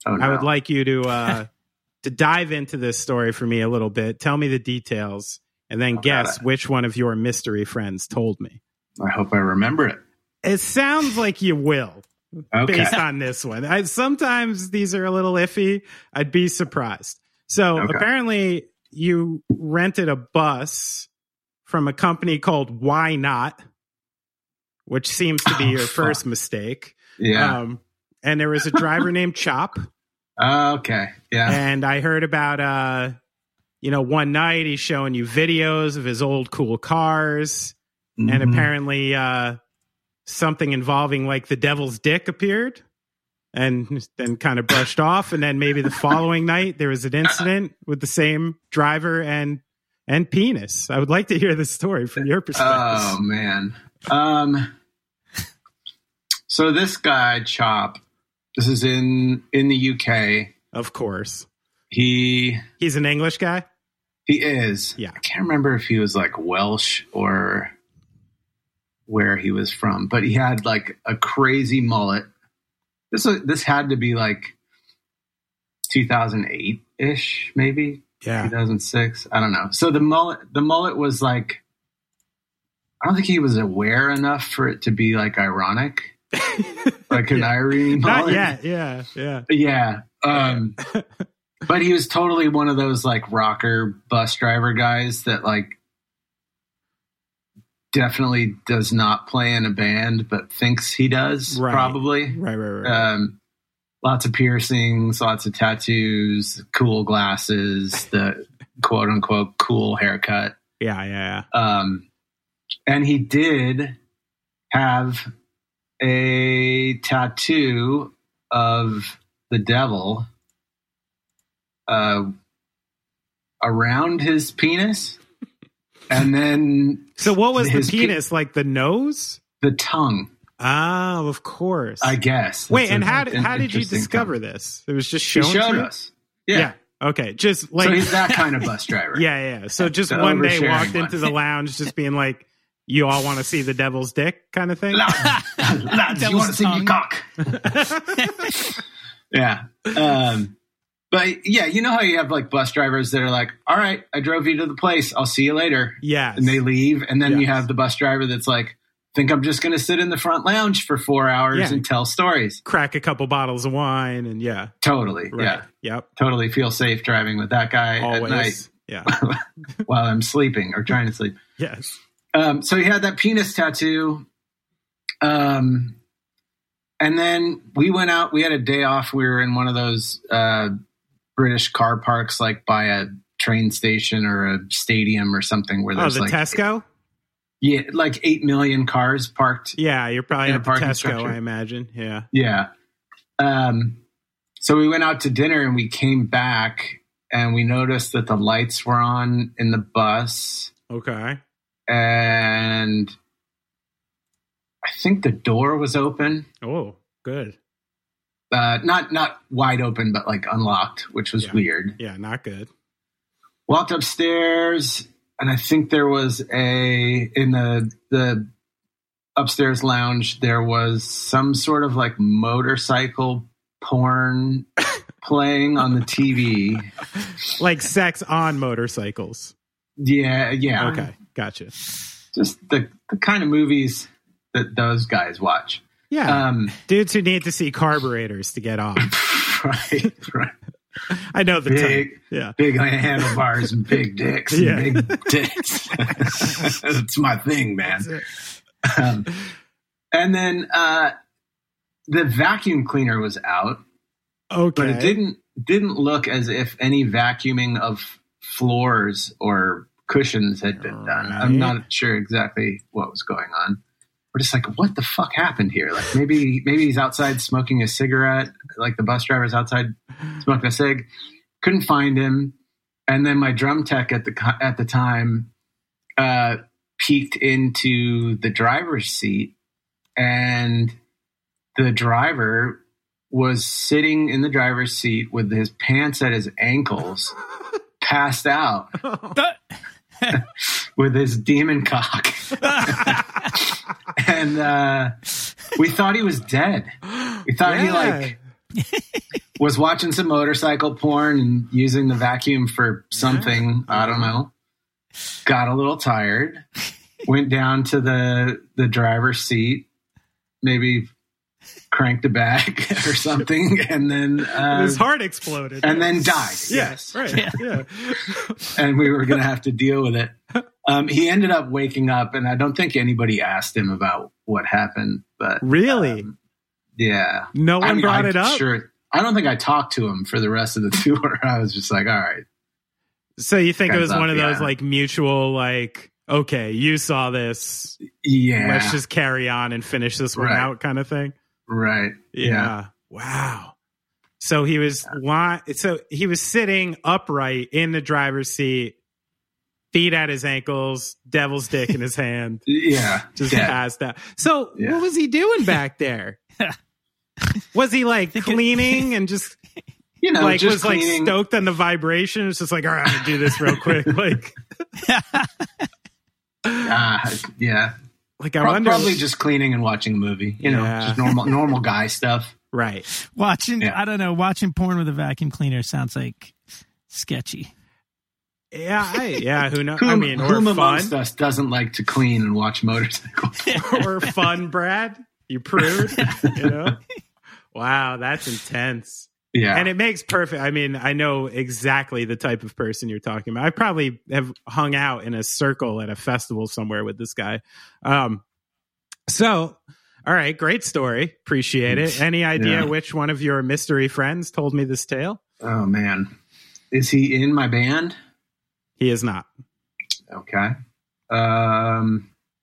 Oh, no. I would like you to dive into this story for me a little bit. Tell me the details, and then guess which one of your mystery friends told me. I hope I remember it. It sounds like you will, based on this one. Sometimes these are a little iffy. I'd be surprised. So apparently you rented a bus from a company called Why Not, which seems to be your first mistake. Yeah. And there was a driver named Chop. Okay. Yeah. And I heard about, one night he's showing you videos of his old cool cars. Mm-hmm. And apparently something involving like the devil's dick appeared and then kind of brushed off. And then maybe the following night there was an incident with the same driver and penis. I would like to hear this story from your perspective. Oh, man. So this guy, Chop, this is in the UK. Of course. He's an English guy? He is. Yeah. I can't remember if he was like Welsh or where he was from, but he had like a crazy mullet. This had to be like 2008-ish, maybe. Yeah. 2006. I don't know. So the mullet was like, I don't think he was aware enough for it to be like ironic. Like an irony mullet. Not yet. Yeah. Yeah. Yeah. But he was totally one of those like rocker bus driver guys that like definitely does not play in a band, but thinks he does. Right. Probably. Right. Lots of piercings, lots of tattoos, cool glasses, the quote unquote cool haircut. Yeah. And he did have a tattoo of the devil around his penis. And then so what was the penis? Like the nose? The tongue. Oh, of course. I guess. Wait, and how did you discover this? It was just shown He showed to you? us. Yeah. Okay. Just like so he's that kind of bus driver. Yeah. So just one day walked into the lounge just being like, you all want to see the devil's dick kind of thing? Lads, you want to see your cock? Yeah. But yeah, you know how you have like bus drivers that are like, all right, I drove you to the place. I'll see you later. Yes. And they leave. And then you have the bus driver that's like, think I'm just going to sit in the front lounge for 4 hours and tell stories. Crack a couple bottles of wine and Totally. Right. Yeah. Yep. Totally feel safe driving with that guy Always. at night. Yeah. While I'm sleeping or trying to sleep. Yes. So he had that penis tattoo. And then we went out. We had a day off. We were in one of those British car parks, like by a train station or a stadium or something where there's the like Tesco? Yeah, like 8 million cars parked. Yeah, you're probably at the Tesco, structure. I imagine. Yeah. Yeah. So we went out to dinner and we came back and we noticed that the lights were on in the bus. Okay. And I think the door was open. Oh, good. Not wide open, but like unlocked, which was weird. Yeah, not good. Walked upstairs, and I think there was in the upstairs lounge, there was some sort of like motorcycle porn playing on the TV. Like sex on motorcycles. Yeah. Okay, gotcha. Just the kind of movies that those guys watch. Yeah. Dudes who need to see carburetors to get off. Right. I know the big, type. Yeah. Big handlebars and big dicks and big tits. That's my thing, man. And then the vacuum cleaner was out. Okay. But it didn't look as if any vacuuming of floors or cushions had been done. I'm not sure exactly what was going on. We're just like, what the fuck happened here? Like maybe he's outside smoking a cigarette. Like the bus driver's outside smoking a cig. Couldn't find him. And then my drum tech at the time peeked into the driver's seat, and the driver was sitting in the driver's seat with his pants at his ankles, passed out with his demon cock. And we thought he was dead. We thought he like Was watching some motorcycle porn and using the vacuum for something. I don't know. Got a little tired. Went down to the driver's seat. Maybe cranked a bag or something, and then his heart exploded, and then died. Yes, right. Yeah. And we were going to have to deal with it. He ended up waking up, and I don't think anybody asked him about what happened. But really, yeah, no one brought it up. Sure, I don't think I talked to him for the rest of the tour. I was just like, all right. So you think it was one of those like mutual, like, okay, you saw this, let's just carry on and finish this one out, kind of thing. Right. Yeah. Wow. So he was sitting upright in the driver's seat, feet at his ankles, devil's dick in his hand. Yeah. Just passed out. So what was he doing back there? Was he like cleaning and just, like just was cleaning. Like stoked on the vibration? It's just like, all right, I'm gonna do this real quick. Like, yeah. Like I wonder, probably just cleaning and watching a movie, you know, just normal guy stuff. Right. Watching porn with a vacuum cleaner sounds like sketchy. Yeah. Who knows? Who amongst us doesn't like to clean and watch motorcycles? Or fun, Brad? You prude? Wow, that's intense. Yeah. And it makes perfect. I mean, I know exactly the type of person you're talking about. I probably have hung out in a circle at a festival somewhere with this guy. So, all right, great story. Appreciate it. Any idea which one of your mystery friends told me this tale? Oh, man. Is he in my band? He is not. Okay. Wow.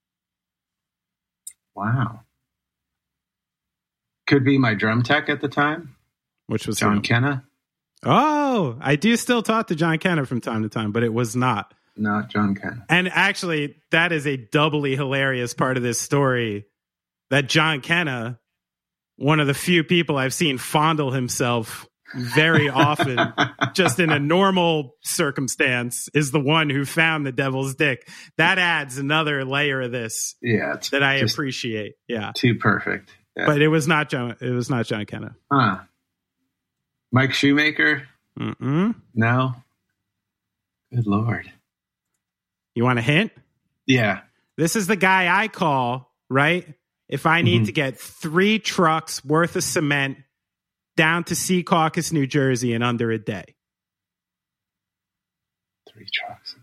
Could be my drum tech at the time. Which was John Kenna. Oh, I do still talk to John Kenna from time to time, but it was not. Not John Kenna. And actually, that is a doubly hilarious part of this story, that John Kenna, one of the few people I've seen fondle himself very often, just in a normal circumstance, is the one who found the devil's dick. That adds another layer of this that I appreciate. Yeah. Too perfect. Yeah. But it was not John Kenna. Huh. Mike Shoemaker? Mm-mm. No? Good Lord. You want a hint? Yeah. This is the guy I call, right? If I need to get 3 trucks worth of cement down to Secaucus, New Jersey in under a day. 3 trucks.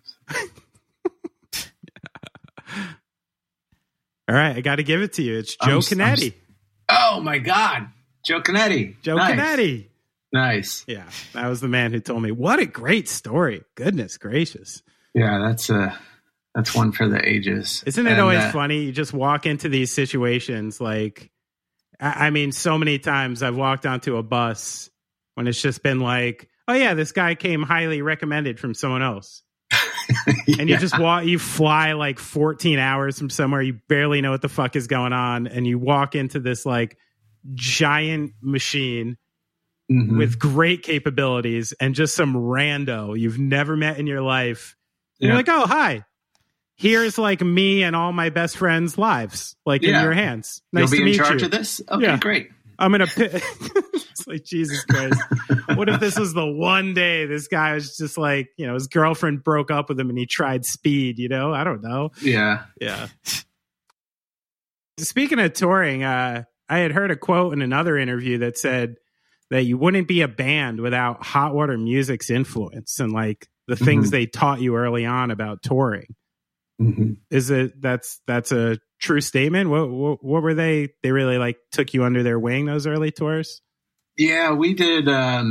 All right, I got to give it to you. It's Joe Canetti. Oh, my God. Joe Canetti. Canetti. Nice. Yeah, that was the man who told me. What a great story. Goodness gracious. Yeah, that's one for the ages. Isn't it always funny? You just walk into these situations like, I mean, so many times I've walked onto a bus when it's just been like, oh yeah, this guy came highly recommended from someone else. And you fly like 14 hours from somewhere, you barely know what the fuck is going on, and you walk into this like giant machine with great capabilities and just some rando you've never met in your life. You're like, oh, hi. Here's like me and all my best friends' lives, like in your hands. Nice You'll to be meet in charge you. of this? Okay, great. I'm going to it's like, Jesus Christ. What if this was the one day this guy was just like, his girlfriend broke up with him and he tried speed, I don't know. Yeah. Yeah. Speaking of touring, I had heard a quote in another interview that said that you wouldn't be a band without Hot Water Music's influence and like the things they taught you early on about touring. Is it that's a true statement? What were they really like took you under their wing those early tours? Yeah, we did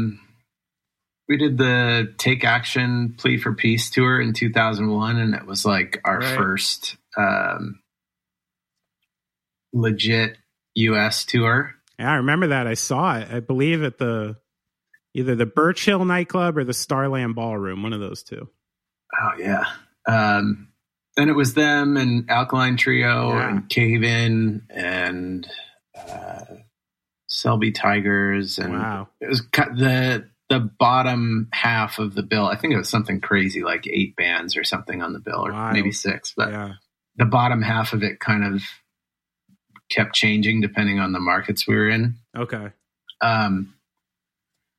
the Take Action Plea for Peace tour in 2001, and it was like our first legit US tour. Yeah, I remember that. I saw it, I believe, at either the Birch Hill nightclub or the Starland Ballroom, one of those two. Oh yeah. And it was them and Alkaline Trio and Cave-In and Selby Tigers, and it was the bottom half of the bill. I think it was something crazy like 8 bands or something on the bill, or maybe 6. But the bottom half of it kind of kept changing depending on the markets we were in. Okay.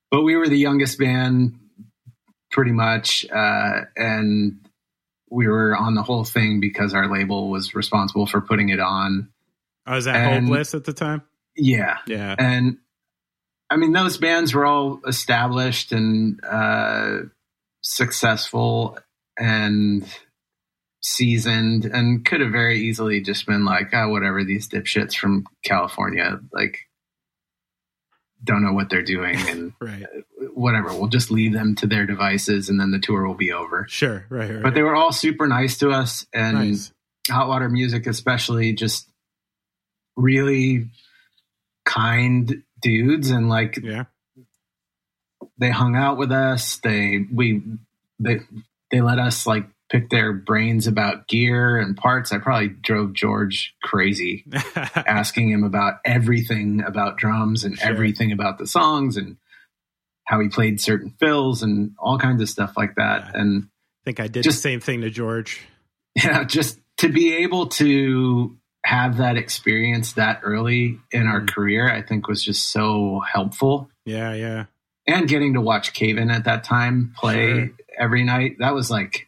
but we were the youngest band pretty much. And we were on the whole thing because our label was responsible for putting it on. Oh, was that Hopeless at the time? Yeah. Yeah. And I mean, those bands were all established and successful and seasoned, and could have very easily just been like, oh, whatever, these dipshits from California, like, don't know what they're doing, and right. Whatever, we'll just leave them to their devices and then the tour will be over. Sure. Right. But they were all super nice to us, and nice. Hot Water Music especially, just really kind dudes, and like, yeah, they hung out with us. They let us like pick their brains about gear and parts. I probably drove George crazy asking him about everything about drums and everything about the songs and how he played certain fills and all kinds of stuff like that. Yeah. And I think I did the same thing to George. Yeah, just to be able to have that experience that early in our career, I think was just so helpful. Yeah, yeah. And getting to watch Cave In at that time play every night, that was like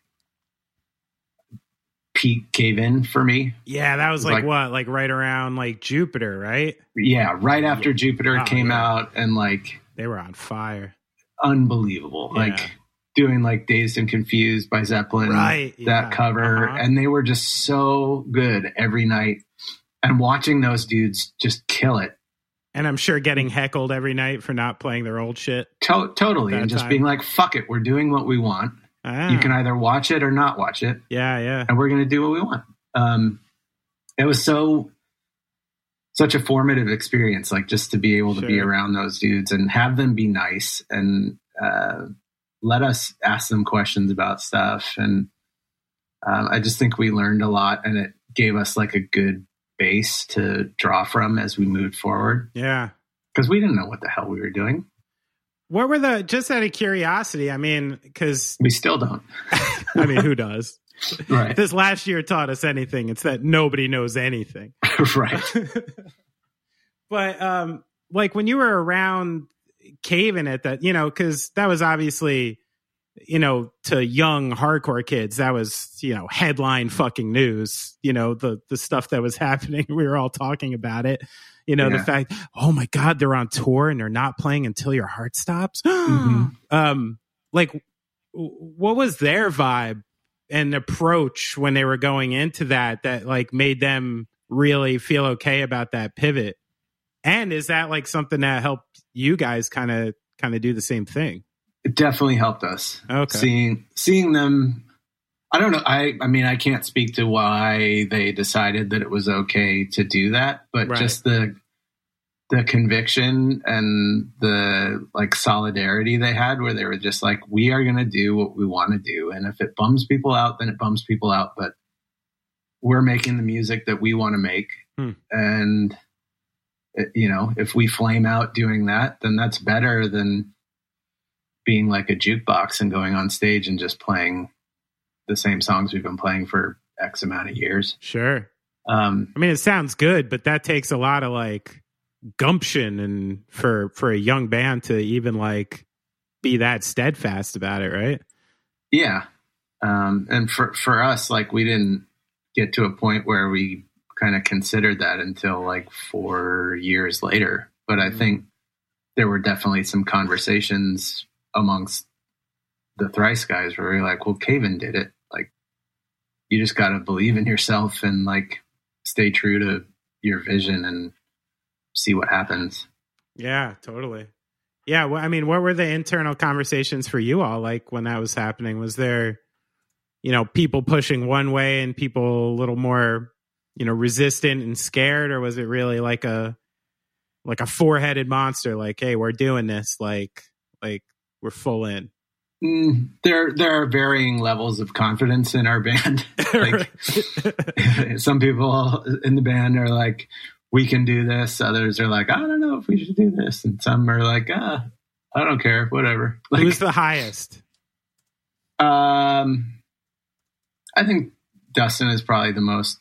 peak Cave In for me. Yeah, that was like what? Like right around like Jupiter, right? Yeah, right after Jupiter came out, and like they were on fire. Unbelievable. Yeah. Like doing like Dazed and Confused by Zeppelin, that cover. And they were just so good every night. And watching those dudes just kill it. And I'm sure getting heckled every night for not playing their old shit. Totally. And just being like, fuck it, we're doing what we want. You can either watch it or not watch it. Yeah, yeah. And we're going to do what we want. It was such a formative experience, like just to be able to be around those dudes and have them be nice and let us ask them questions about stuff. And I just think we learned a lot, and it gave us like a good base to draw from as we moved forward. Yeah. Because we didn't know what the hell we were doing. What were just out of curiosity, I mean, because... We still don't. I mean, who does? Right. This last year taught us anything. It's that nobody knows anything. Right. But, like, when you were around Cave In at that, you know, because that was obviously, you know, to young hardcore kids, that was, you know, headline fucking news, you know, the stuff that was happening. We were all talking about it. You know, the fact, oh my God, they're on tour and they're not playing until your heart stops. Like, what was their vibe and approach when they were going into that like made them really feel okay about that pivot? And is that like something that helped you guys kind of do the same thing? It definitely helped us. Okay. Seeing them. I don't know. I mean, I can't speak to why they decided that it was okay to do that, but just the conviction and the like solidarity they had, where they were just like, we are going to do what we want to do. And if it bums people out, then it bums people out, but we're making the music that we want to make. And, you know, if we flame out doing that, then that's better than being like a jukebox and going on stage and just playing the same songs we've been playing for X amount of years. Sure. I mean, it sounds good, but that takes a lot of like gumption and for a young band to even like be that steadfast about it, right? Yeah. And for us, like, we didn't get to a point where we kind of considered that until like 4 years later. But I think there were definitely some conversations amongst the Thrice guys where we're like, well, Cave In did it. Like, you just got to believe in yourself and like stay true to your vision and see what happens. Yeah, totally. Yeah. Well, I mean, what were the internal conversations for you all like when that was happening? Was there, you know, people pushing one way and people a little more, you know, resistant and scared? Or was it really like a four-headed monster? Like, hey, we're doing this. Like we're full in. There are varying levels of confidence in our band. Like, some people in the band are like, we can do this. Others are like, I don't know if we should do this. And some are like, I don't care, whatever. Like, who's the highest? I think Dustin is probably the most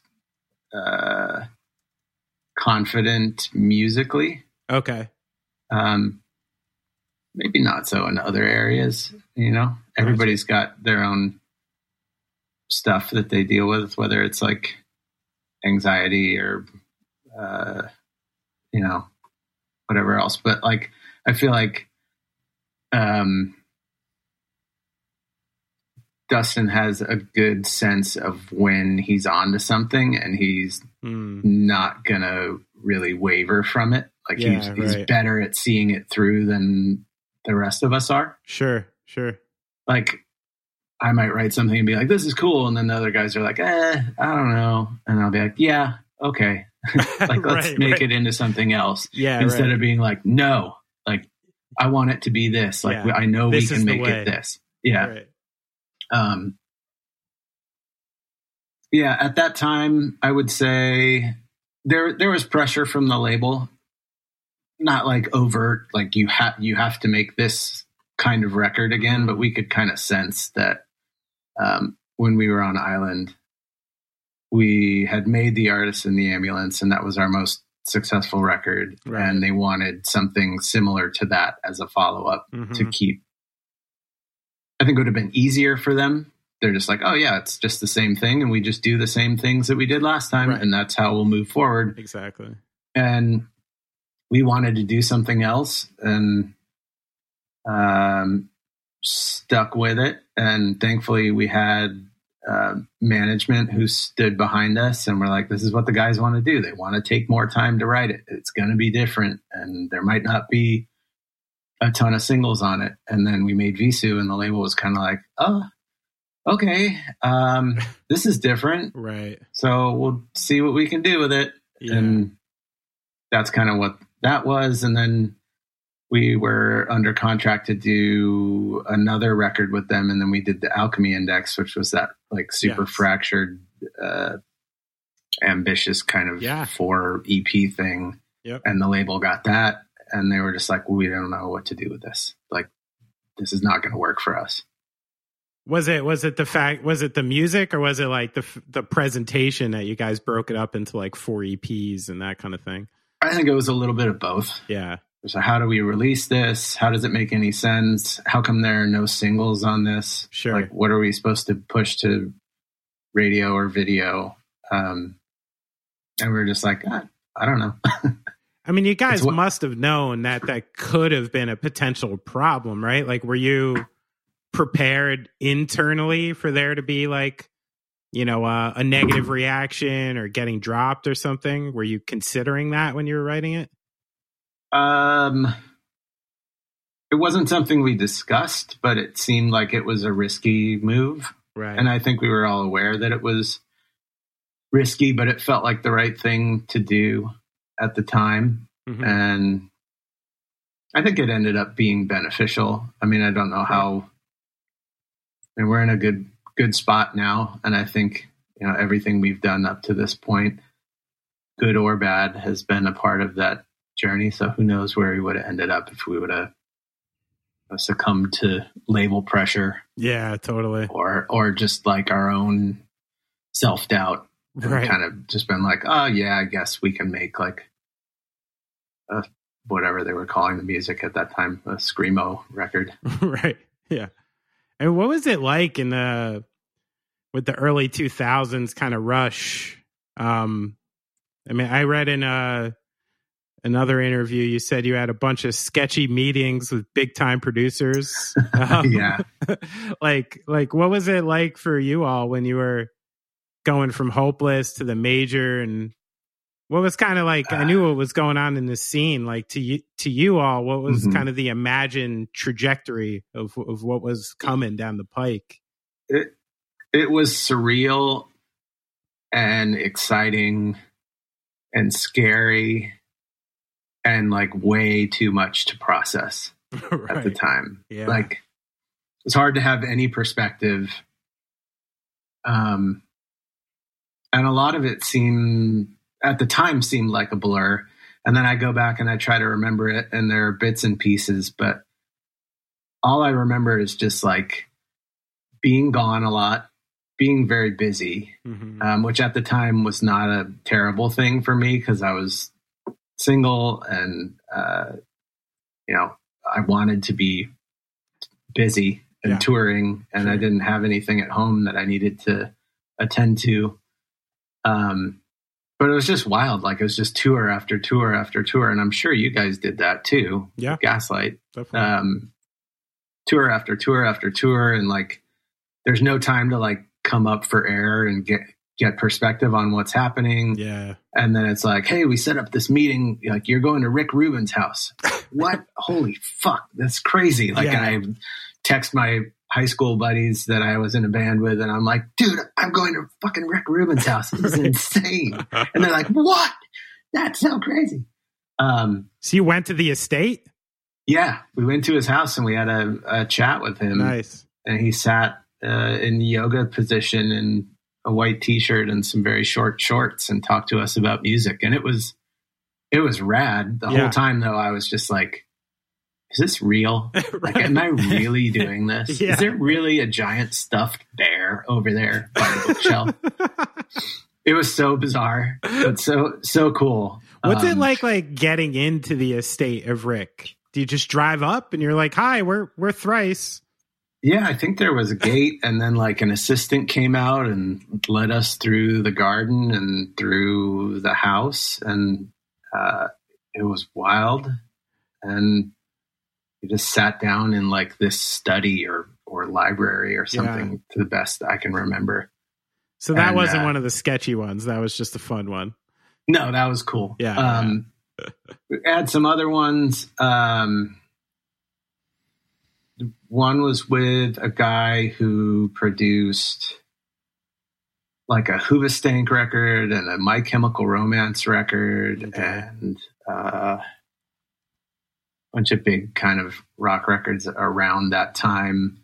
confident musically. Okay. maybe not so in other areas. You know, everybody's got their own stuff that they deal with, whether it's like anxiety or, you know, whatever else. But like, I feel like Dustin has a good sense of when he's on to something, and he's not going to really waver from it. Like he's better at seeing it through than the rest of us are. Sure. Like I might write something and be like, this is cool. And then the other guys are like, I don't know. And I'll be like, yeah, okay. Like, let's make it into something else. Yeah. Instead of being like, no, like I want it to be this. Like I know we can make it this. Yeah. Right. Yeah. At that time, I would say there was pressure from the label. Not like overt, like you have to make this kind of record again, but we could kind of sense that when we were on Island, we had made The Artist in the Ambulance, and that was our most successful record. Right. And they wanted something similar to that as a follow-up to keep. I think it would have been easier for them. They're just like, oh yeah, it's just the same thing, and we just do the same things that we did last time, and that's how we'll move forward. Exactly. And we wanted to do something else, and stuck with it. And thankfully we had management who stood behind us, and we're like, this is what the guys want to do. They want to take more time to write it. It's going to be different, and there might not be a ton of singles on it. And then we made Visu, and the label was kind of like, oh, okay, this is different. Right. So we'll see what we can do with it. Yeah. And that's kind of what that was. And then we were under contract to do another record with them. And then we did the Alchemy Index, which was that like super fractured, ambitious kind of 4 EP thing. Yep. And the label got that. And they were just like, well, we don't know what to do with this. Like, this is not going to work for us. Was it the music, or was it like the presentation that you guys broke it up into like 4 EPs and that kind of thing? I think it was a little bit of both. Yeah. So how do we release this? How does it make any sense? How come there are no singles on this? Sure. Like, what are we supposed to push to radio or video? And we're just like, I don't know. I mean, you guys must have known that could have been a potential problem, right? Like, were you prepared internally for there to be like, you know, a negative reaction or getting dropped or something? Were you considering that when you were writing it? It wasn't something we discussed, but it seemed like it was a risky move. Right. And I think we were all aware that it was risky, but it felt like the right thing to do at the time. Mm-hmm. And I think it ended up being beneficial. I mean, I don't know how, and we're in a good spot now. And I think, you know, everything we've done up to this point, good or bad, has been a part of that journey. So who knows where we would have ended up if we would have succumbed to label pressure. Yeah, totally. Or just like our own self-doubt. Right. Kind of just been like, oh yeah, I guess we can make like whatever they were calling the music at that time, a screamo record. Right. Yeah. And what was it like with the early 2000s kind of rush? I mean, I read in another interview, you said you had a bunch of sketchy meetings with big time producers. Yeah. Like what was it like for you all when you were going from Hopeless to the major, and what was kind of like, I knew what was going on in the scene, like to you all, what was kind of the imagined trajectory of what was coming down the pike? It was surreal and exciting and scary and like way too much to process right. at the time. Yeah. Like, it's hard to have any perspective. And a lot of it at the time seemed like a blur. And then I go back and I try to remember it, and there are bits and pieces, but all I remember is just like being gone a lot, being very busy, which at the time was not a terrible thing for me because I was single and, you know, I wanted to be busy and touring, and I didn't have anything at home that I needed to attend to. But it was just wild. Like, it was just tour after tour after tour. And I'm sure you guys did that too. Yeah. Gaslight. Definitely. Tour after tour after tour. And like, there's no time to like come up for air and get perspective on what's happening. Yeah. And then it's like, hey, we set up this meeting. Like, you're going to Rick Rubin's house. What? Holy fuck. That's crazy. Like, and I text my high school buddies that I was in a band with, and I'm like, dude, I'm going to fucking Rick Rubin's house. This is insane. And they're like, what? That's so crazy. So you went to the estate? Yeah, we went to his house and we had a chat with him. Nice. And he sat in yoga position in a white t-shirt and some very short shorts and talked to us about music. And it was rad. The whole time though, I was just like, is this real? Right. Like, am I really doing this? Yeah. Is there really a giant stuffed bear over there by the bookshelf? It was so bizarre, but so cool. What's it like getting into the estate of Rick? Do you just drive up and you're like, hi, we're Thrice? Yeah, I think there was a gate, and then like an assistant came out and led us through the garden and through the house, and it was wild. And we just sat down in like this study or library or something, to the best I can remember. So that wasn't one of the sketchy ones. That was just a fun one. No, that was cool. Yeah. We had some other ones. One was with a guy who produced like a Hoobastank record and a My Chemical Romance record, and bunch of big kind of rock records around that time.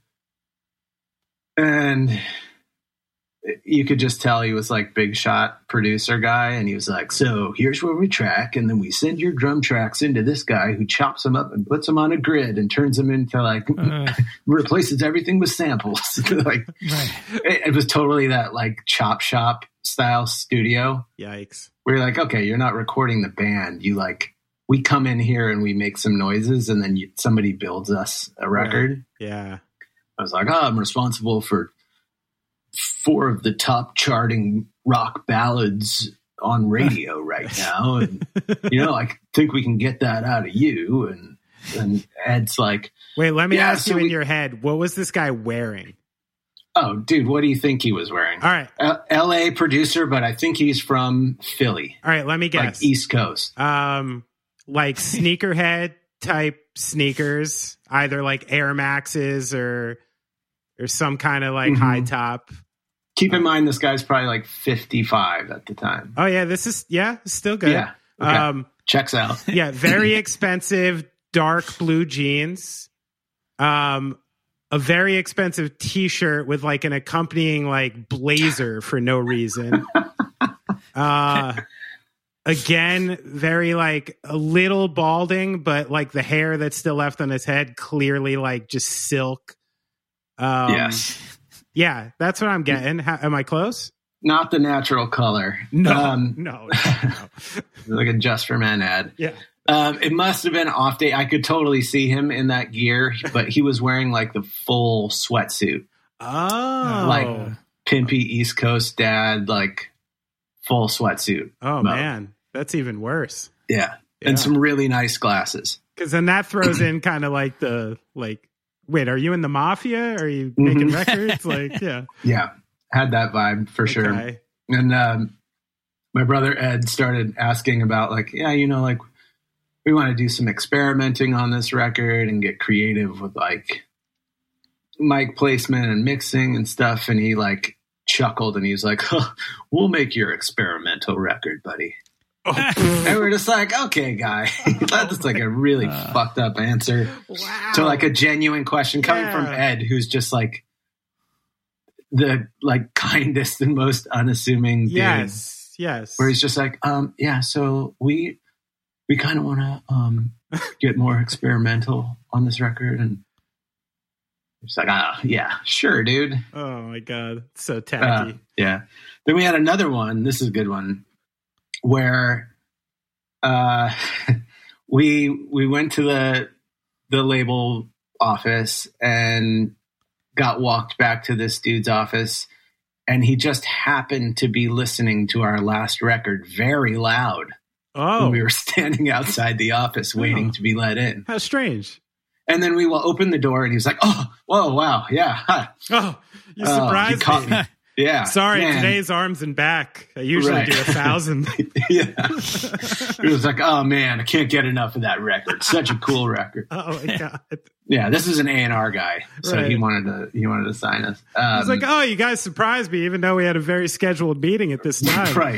And you could just tell he was like big shot producer guy. And he was like, so here's where we track. And then we send your drum tracks into this guy who chops them up and puts them on a grid and turns them into like, replaces everything with samples. Like, it was totally that like chop shop style studio. Yikes. Where you're like, okay, you're not recording the band. You like, we come in here and we make some noises, and then somebody builds us a record. Yeah. I was like, I'm responsible for 4 of the top charting rock ballads on radio right now. And, I think we can get that out of you. And Ed's like, wait, let me ask you in your head, what was this guy wearing? Oh, dude, what do you think he was wearing? All right. LA producer, but I think he's from Philly. All right, let me guess. Like East Coast. Like sneakerhead type sneakers, either like Air Maxes or some kind of like high top. Keep in mind, this guy's probably like 55 at the time. Oh yeah, this is still good. Yeah, okay. Checks out. Yeah, very expensive dark blue jeans, a very expensive T-shirt with like an accompanying like blazer for no reason. Again, very like a little balding, but like the hair that's still left on his head, clearly like just silk. Yes. Yeah, that's what I'm getting. Am I close? Not the natural color. No. Like a Just for Men ad. Yeah. It must have been off day. I could totally see him in that gear, but he was wearing like the full sweatsuit. Oh. Like pimpy East Coast dad, like full sweatsuit. Oh, man. That's even worse. Yeah. And some really nice glasses. Because then that throws in kind of like wait, are you in the mafia? Are you making records? Like, yeah. Yeah. Had that vibe for sure. And my brother Ed started asking about like, like we want to do some experimenting on this record and get creative with like mic placement and mixing and stuff. And he like chuckled and he was like, we'll make your experimental record, buddy. And we're just like, okay, guy. That's like a really fucked up answer to like a genuine question coming from Ed, who's just like the like kindest and most unassuming dude. Yes. Where he's just like, so we kind of want to get more experimental on this record, and it's like, yeah, sure, dude. Oh my god, so tacky. Yeah. Then we had another one. This is a good one. Where we went to the label office and got walked back to this dude's office, and he just happened to be listening to our last record very loud. Oh, we were standing outside the office waiting to be let in. How strange. And then we will open the door and he's like, "Oh, whoa, wow. Yeah. Huh. Oh, you surprised me. Yeah. Sorry, man. Today's arms and back. I usually do 1,000. Yeah. It was like, oh man, I can't get enough of that record. Such a cool record. Oh my God. Yeah, this is an A&R guy. So Right. he wanted to sign us. He's like, oh, you guys surprised me, even though we had a very scheduled meeting at this time. Right.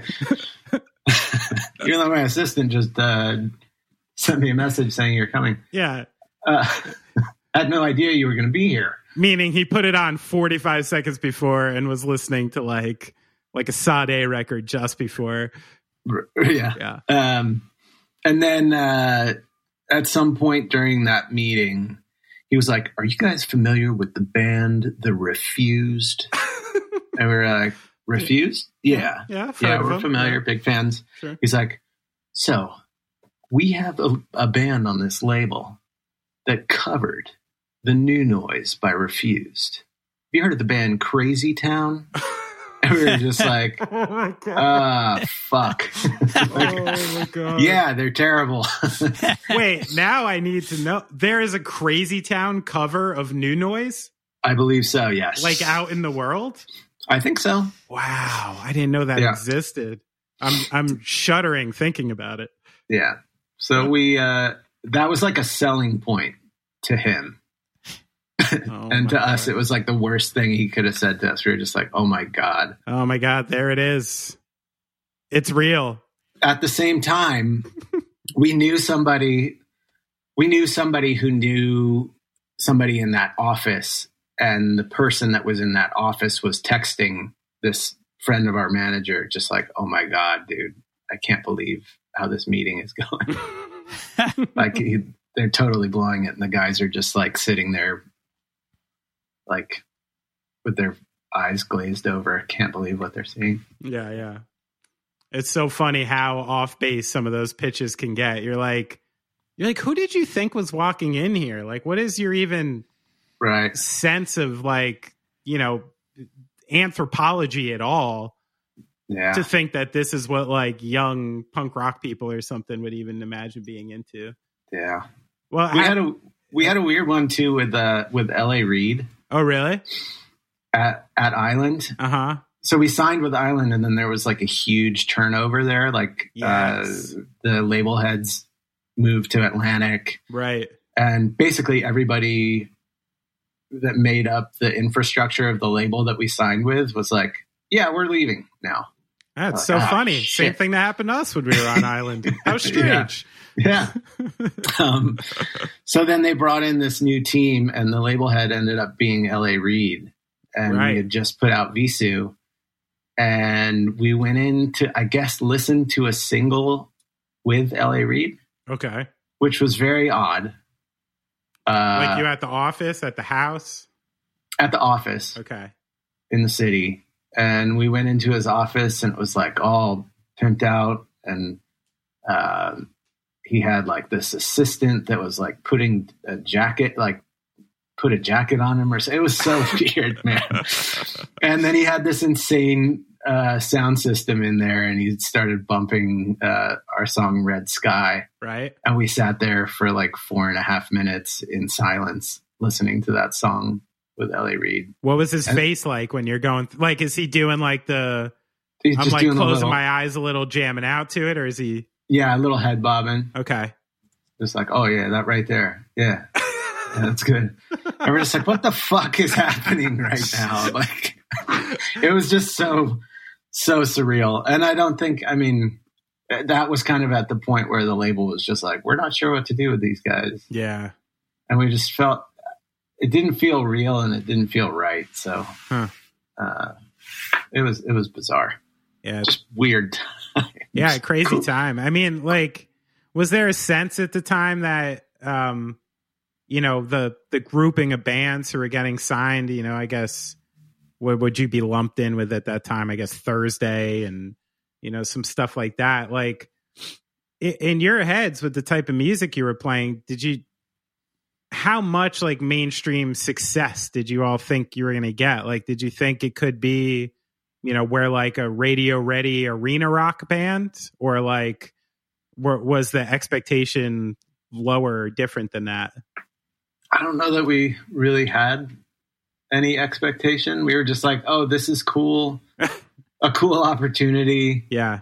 Even though my assistant just sent me a message saying you're coming. Yeah. I had no idea you were going to be here. Meaning he put it on 45 seconds before and was listening to like a Sade record just before. Yeah. And then at some point during that meeting, he was like, "Are you guys familiar with the band The Refused?" And we were like, "Refused? Yeah. Yeah, we're familiar, Yeah. big fans." Sure. He's like, "So we have a band on this label that covered The New Noise by Refused. Have you heard of the band Crazy Town?" And we were just like, Oh my God. fuck. Oh my God. Yeah, they're terrible. Wait, now I need to know. There is a Crazy Town cover of New Noise, I believe so, yes. like out in the world? I think so. Wow, I didn't know that Yeah. existed. I'm shuddering thinking about it. Yeah. So we, that was like a selling point to him. Oh And to my us, God. it was like the worst thing he could have said to us. We were just like, oh my God. Oh my God, there it is. It's real. At the same time, we knew somebody who knew somebody in that office, and the person that was in that office was texting this friend of our manager, just like, oh my God, dude, I can't believe how this meeting is going. Like they're totally blowing it. And the guys are just like sitting there, like with their eyes glazed over. Can't believe what they're seeing. Yeah. It's so funny how off base some of those pitches can get. You're like, who did you think was walking in here? Like, what is your even Right. sense of like, anthropology at all Yeah. to think that this is what like young punk rock people or something would even imagine being into? Yeah. Well, We had a weird one too with L.A. Reid oh really? at Island. Uh-huh. So we signed with Island, and then there was like a huge turnover there. Like Yes. the label heads moved to Atlantic, Right. and basically everybody that made up the infrastructure of the label that we signed with was like, "Yeah, we're leaving now." That's so funny. shit. Same thing that happened to us when we were on Island. How strange. Yeah. So then they brought in this new team, and the label head ended up being L.A. Reid, and Right. we had just put out Visu, and we went in to, I guess, listen to a single with L.A. Reid, Okay. which was very odd. Like you at the office, at the house? At the office Okay. in the city, and we went into his office, and it was like all pimped out, and he had like this assistant that was like putting a jacket, like put a jacket on him or so. It was so weird, man. And then he had this insane sound system in there, and he started bumping our song Red Sky. Right. And we sat there for like 4.5 minutes in silence listening to that song with L.A. Reid. What was his face like when you're going? Like, is he doing like the? He's I'm just like doing closing my eyes a little, jamming out to it, or is he? Yeah, a little head bobbing. Okay. Just like, oh yeah, that right there. Yeah. Yeah, that's good. And we're just like, what the fuck is happening right now? Like, it was just so surreal. And I don't think, I mean, that was kind of at the point where the label was just like, we're not sure what to do with these guys. Yeah. And we just felt, it didn't feel real and it didn't feel right. So it was bizarre. Yeah. Just weird. Yeah. Crazy Cool. time. I mean, like, was there a sense at the time that, the grouping of bands who were getting signed, I guess, what would you be lumped in with at that time? I guess Thursday and, some stuff like that. Like in your heads with the type of music you were playing, did you how much like mainstream success did you all think you were going to get? Like, did you think it could be, you know, we're like a radio ready arena rock band, or like was the expectation lower or different than that? I don't know that we really had any expectation. We were just like, oh, this is cool. A cool opportunity. Yeah.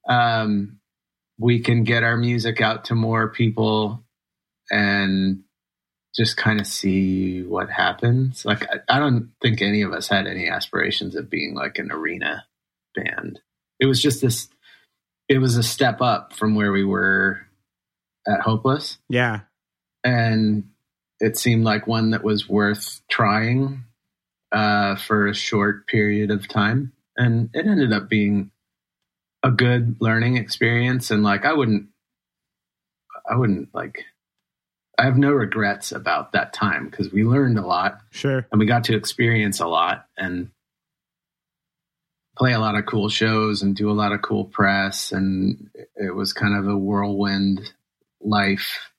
We can get our music out to more people and just kind of see what happens. Like, I don't think any of us had any aspirations of being like an arena band. It was just it was a step up from where we were at Hopeless. Yeah. And it seemed like one that was worth trying for a short period of time. And it ended up being a good learning experience. And like, I wouldn't like, I have no regrets about that time because we learned a lot. Sure. And we got to experience a lot and play a lot of cool shows and do a lot of cool press. And it was kind of a whirlwind life.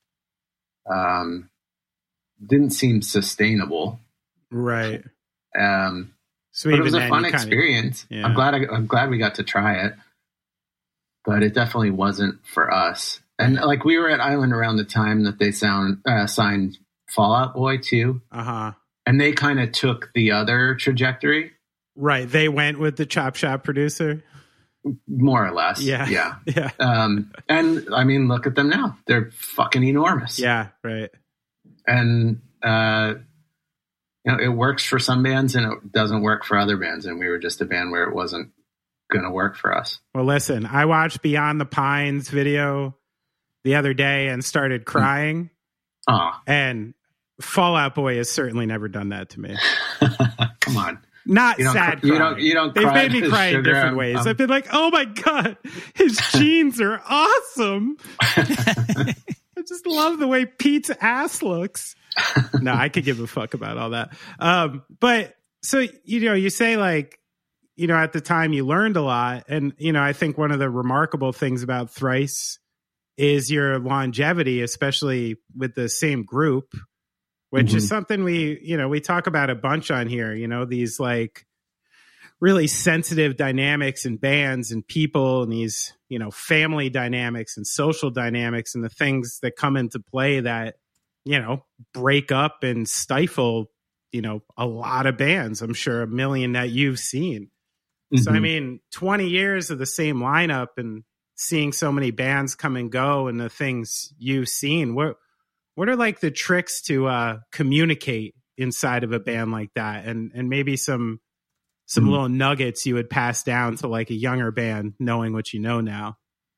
Didn't seem sustainable. Right. So but it was a fun experience. Yeah. I'm glad we got to try it, but it definitely wasn't for us. And like, we were at Island around the time that they signed Fall Out Boy too. Uh-huh. And they kind of took the other trajectory. Right. They went with the Chop Shop producer. More or less. Yeah. Yeah. Yeah. And I mean, look at them now. They're fucking enormous. Yeah. Right. And, you know, it works for some bands and it doesn't work for other bands. And we were just a band where it wasn't going to work for us. Well, listen, I watched Beyond the Pines video the other day and started crying. And Fall Out Boy has certainly never done that to me. Come on. Not sad crying. You don't They've cry made me cry in different ways. I've been like, oh my God, his jeans are awesome. I just love the way Pete's ass looks. No, I could give a fuck about all that. But so, you know, you say like, you know, at the time you learned a lot. And, you know, I think one of the remarkable things about Thrice is your longevity, especially with the same group, which is something we talk about a bunch on here, you know, these like really sensitive dynamics in bands and people and these, you know, family dynamics and social dynamics and the things that come into play that, you know, break up and stifle, you know, a lot of bands. I'm sure 1 million that you've seen. So, I mean, 20 years of the same lineup and seeing so many bands come and go and the things you've seen, what are like the tricks to communicate inside of a band like that? And maybe some little nuggets you would pass down to like a younger band knowing what you know now.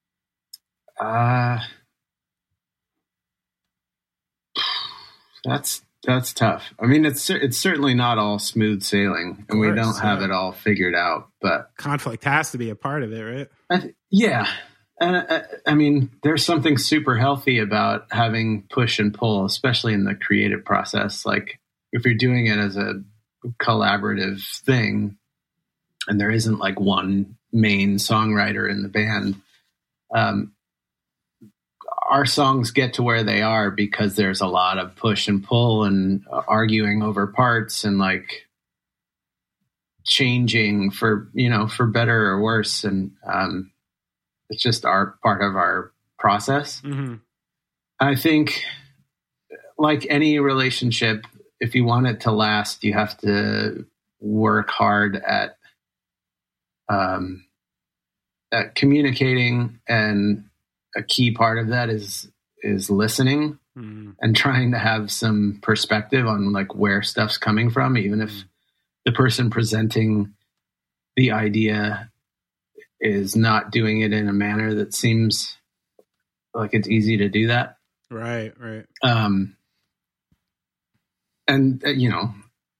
That's tough. I mean, it's certainly not all smooth sailing, and we don't have it all figured out. But conflict has to be a part of it, right? Yeah. I mean, there's something super healthy about having push and pull, especially in the creative process. Like, if you're doing it as a collaborative thing, and there isn't like one main songwriter in the band, our songs get to where they are because there's a lot of push and pull and arguing over parts and like changing for better or worse. And it's just part of our process. I think like any relationship, if you want it to last, you have to work hard at communicating, and a key part of that is listening and trying to have some perspective on like where stuff's coming from, even if the person presenting the idea is not doing it in a manner that seems like it's easy to do that. Right. And you know,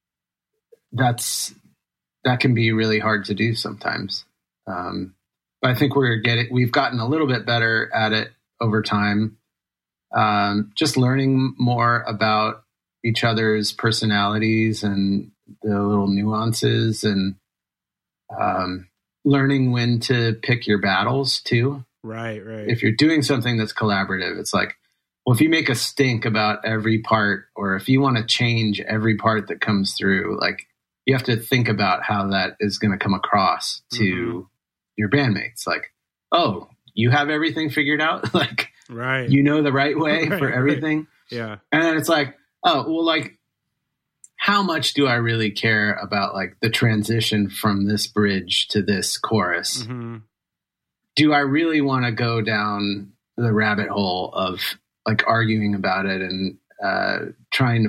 that can be really hard to do sometimes. But I think we've gotten a little bit better at it over time. Just learning more about each other's personalities and the little nuances, and learning when to pick your battles too. Right. If you're doing something that's collaborative, it's like, well, if you make a stink about every part, or if you want to change every part that comes through, like you have to think about how that is going to come across to your bandmates. Like, oh, you have everything figured out. Like, right. You know the right way for everything. Right. Yeah. And then it's like, oh, well, like, how much do I really care about like the transition from this bridge to this chorus? Mm-hmm. Do I really want to go down the rabbit hole of like arguing about it and trying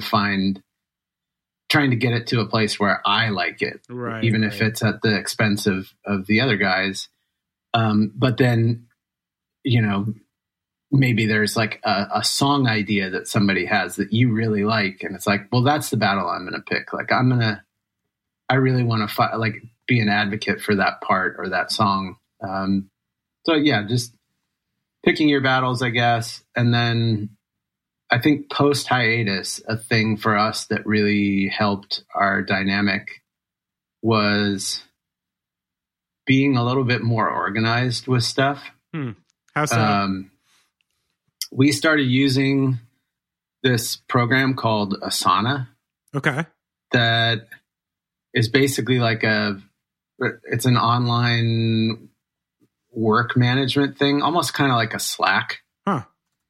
to get it to a place where I like it, right, even right. if it's at the expense of the other guys. But then, you know, maybe there's like a song idea that somebody has that you really like. And it's like, well, that's the battle I'm going to pick. Like, I really want to like be an advocate for that part or that song. So yeah, just picking your battles, I guess. And then I think post hiatus, a thing for us that really helped our dynamic was being a little bit more organized with stuff. How so? We started using this program called Asana. Okay. That is basically like it's an online work management thing, almost kind of like a Slack. Huh.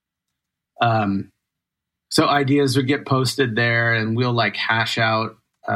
So ideas would get posted there and we'll like hash out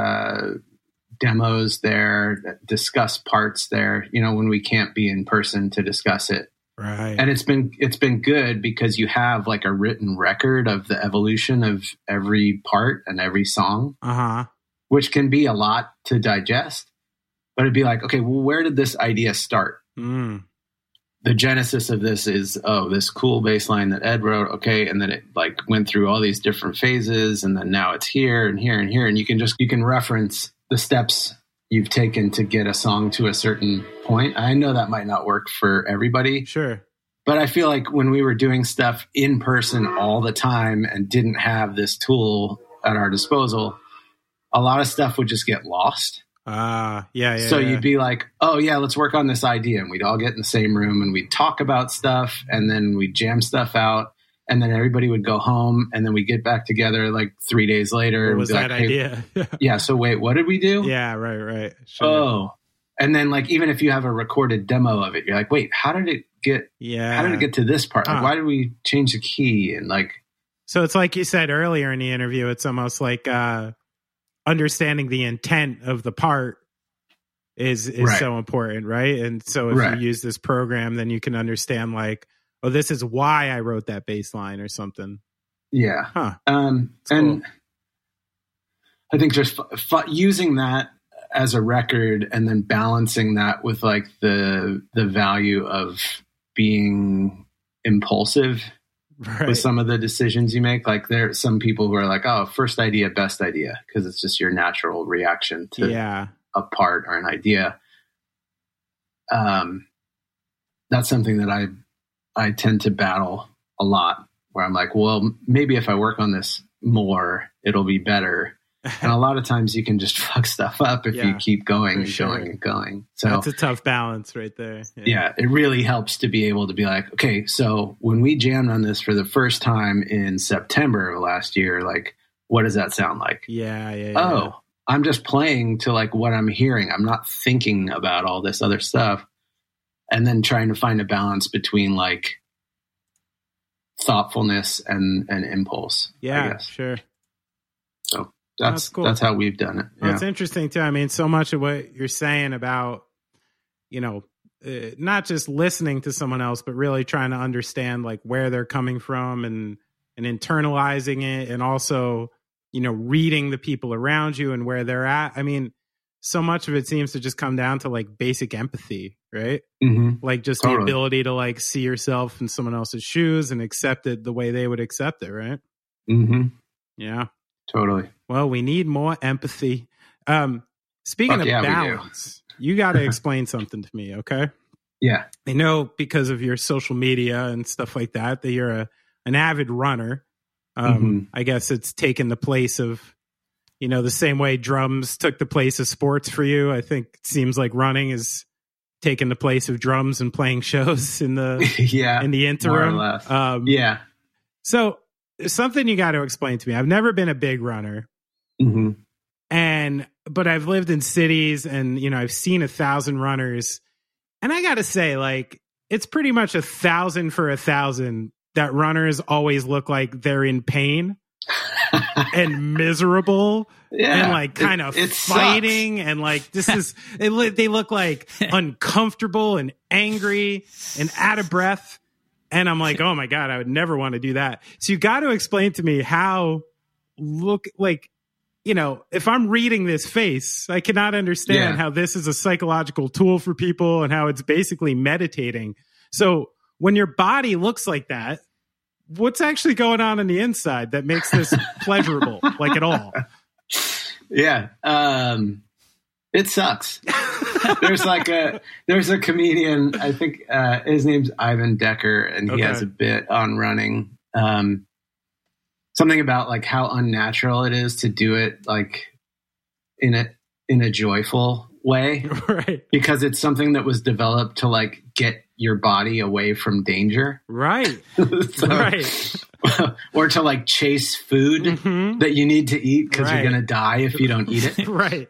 demos there, discuss parts there, you know, when we can't be in person to discuss it. Right. And it's been good because you have like a written record of the evolution of every part and every song, which can be a lot to digest. But it'd be like, okay, well, where did this idea start? The genesis of this is, this cool bass line that Ed wrote. Okay. And then it like went through all these different phases and then now it's here and here and here. And you can reference the steps you've taken to get a song to a certain point. I know that might not work for everybody. Sure. But I feel like when we were doing stuff in person all the time and didn't have this tool at our disposal, a lot of stuff would just get lost. So you'd be like, oh yeah, let's work on this idea. And we'd all get in the same room and we'd talk about stuff and then we'd jam stuff out and then everybody would go home and then we'd get back together like 3 days later. What was that idea? Yeah. So wait, what did we do? Yeah. Right. Sure. Oh, and then like, even if you have a recorded demo of it, you're like, wait, how did it get to this part? Like, why did we change the key? And like, so it's like you said earlier in the interview, it's almost like, understanding the intent of the part is right. so important, right? And so if you use this program, then you can understand like, oh, this is why I wrote that bass line or something. Yeah. And cool. I think just using that as a record and then balancing that with like the value of being impulsive with some of the decisions you make. Like there are some people who are like, oh, first idea, best idea, because it's just your natural reaction to a part or an idea. That's something that I tend to battle a lot, where I'm like, well, maybe if I work on this more, it'll be better. And a lot of times you can just fuck stuff up if you keep going and going and going. So that's a tough balance right there. Yeah, it really helps to be able to be like, okay, so when we jammed on this for the first time in September of last year, like, what does that sound like? Yeah. I'm just playing to like what I'm hearing. I'm not thinking about all this other stuff. And then trying to find a balance between like thoughtfulness and impulse. Yeah, I guess. Sure. So that's cool. That's how we've done it. Well, it's interesting too. I mean, so much of what you're saying about, you know, not just listening to someone else, but really trying to understand like where they're coming from and internalizing it, and also, you know, reading the people around you and where they're at. I mean, so much of it seems to just come down to like basic empathy, right? Mm-hmm. Like just the ability to like see yourself in someone else's shoes and accept it the way they would accept it, right? Mm-hmm. Yeah. Totally. Well, we need more empathy. Speaking of balance, you got to explain something to me, okay? Yeah. I know because of your social media and stuff like that you're an avid runner. I guess it's taken the place of, you know, the same way drums took the place of sports for you. I think it seems like running is taking the place of drums and playing shows in the in the interim. More or less. So something you got to explain to me. I've never been a big runner. Mm-hmm. But I've lived in cities and, I've seen 1,000 runners. And I got to say, like, it's pretty much 1,000 for 1,000 that runners always look like they're in pain and miserable and like kind of fighting. Sucks. And like, they look like uncomfortable and angry and out of breath. And I'm like, oh my God, I would never want to do that. So you got to explain to me how if I'm reading this face, I cannot understand how this is a psychological tool for people and how it's basically meditating. So when your body looks like that, what's actually going on the inside that makes this pleasurable, like at all? Yeah. It sucks. There's a comedian, I think his name's Ivan Decker, and he has a bit on running. Something about like how unnatural it is to do it like in a joyful way. Right. Because it's something that was developed to like get your body away from danger. Right. Right. Or to like chase food that you need to eat because you're going to die if you don't eat it. Right.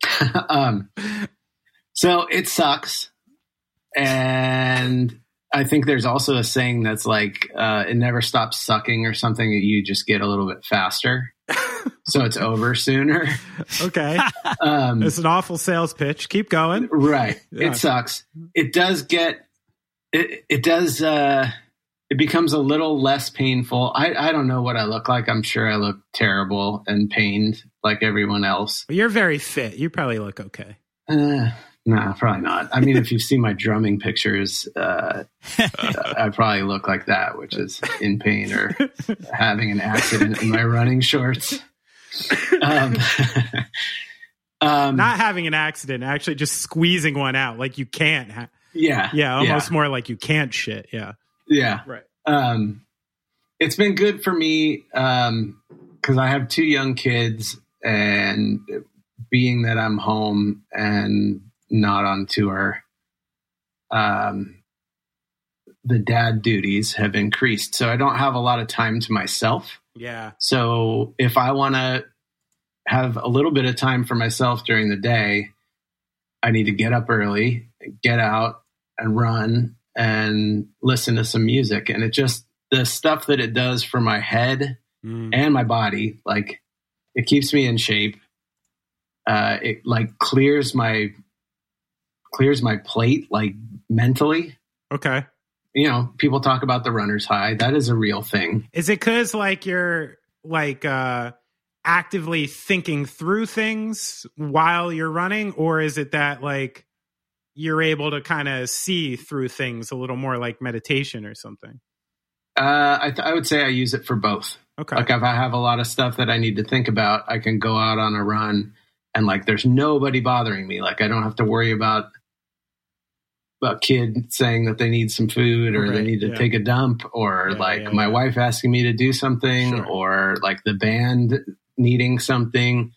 So it sucks. And I think there's also a saying that's like, it never stops sucking or something. You just get a little bit faster. So it's over sooner. Okay. It's an awful sales pitch. Keep going. Right. Yeah. It sucks. It does get, it becomes a little less painful. I don't know what I look like. I'm sure I look terrible and pained like everyone else. Well, you're very fit. You probably look okay. No, probably not. I mean, if you've seen my drumming pictures, I probably look like that, which is in pain or having an accident in my running shorts. Not having an accident, actually just squeezing one out like you can't. Yeah, almost more like you can't shit. Yeah. Right. It's been good for me because I have 2 young kids, and being that I'm home and not on tour, the dad duties have increased. So I don't have a lot of time to myself. Yeah. So if I want to have a little bit of time for myself during the day, I need to get up early, get out and run and listen to some music. And it just, the stuff that it does for my head and my body, like it keeps me in shape. It like clears my plate, like mentally. Okay. People talk about the runner's high. That is a real thing. Is it because like you're like actively thinking through things while you're running, or is it that like you're able to kind of see through things a little more, like meditation or something? I would say I use it for both. Okay. Like if I have a lot of stuff that I need to think about, I can go out on a run and like there's nobody bothering me. Like I don't have to worry about kid saying that they need some food or they need to take a dump or my wife asking me to do something or like the band needing something.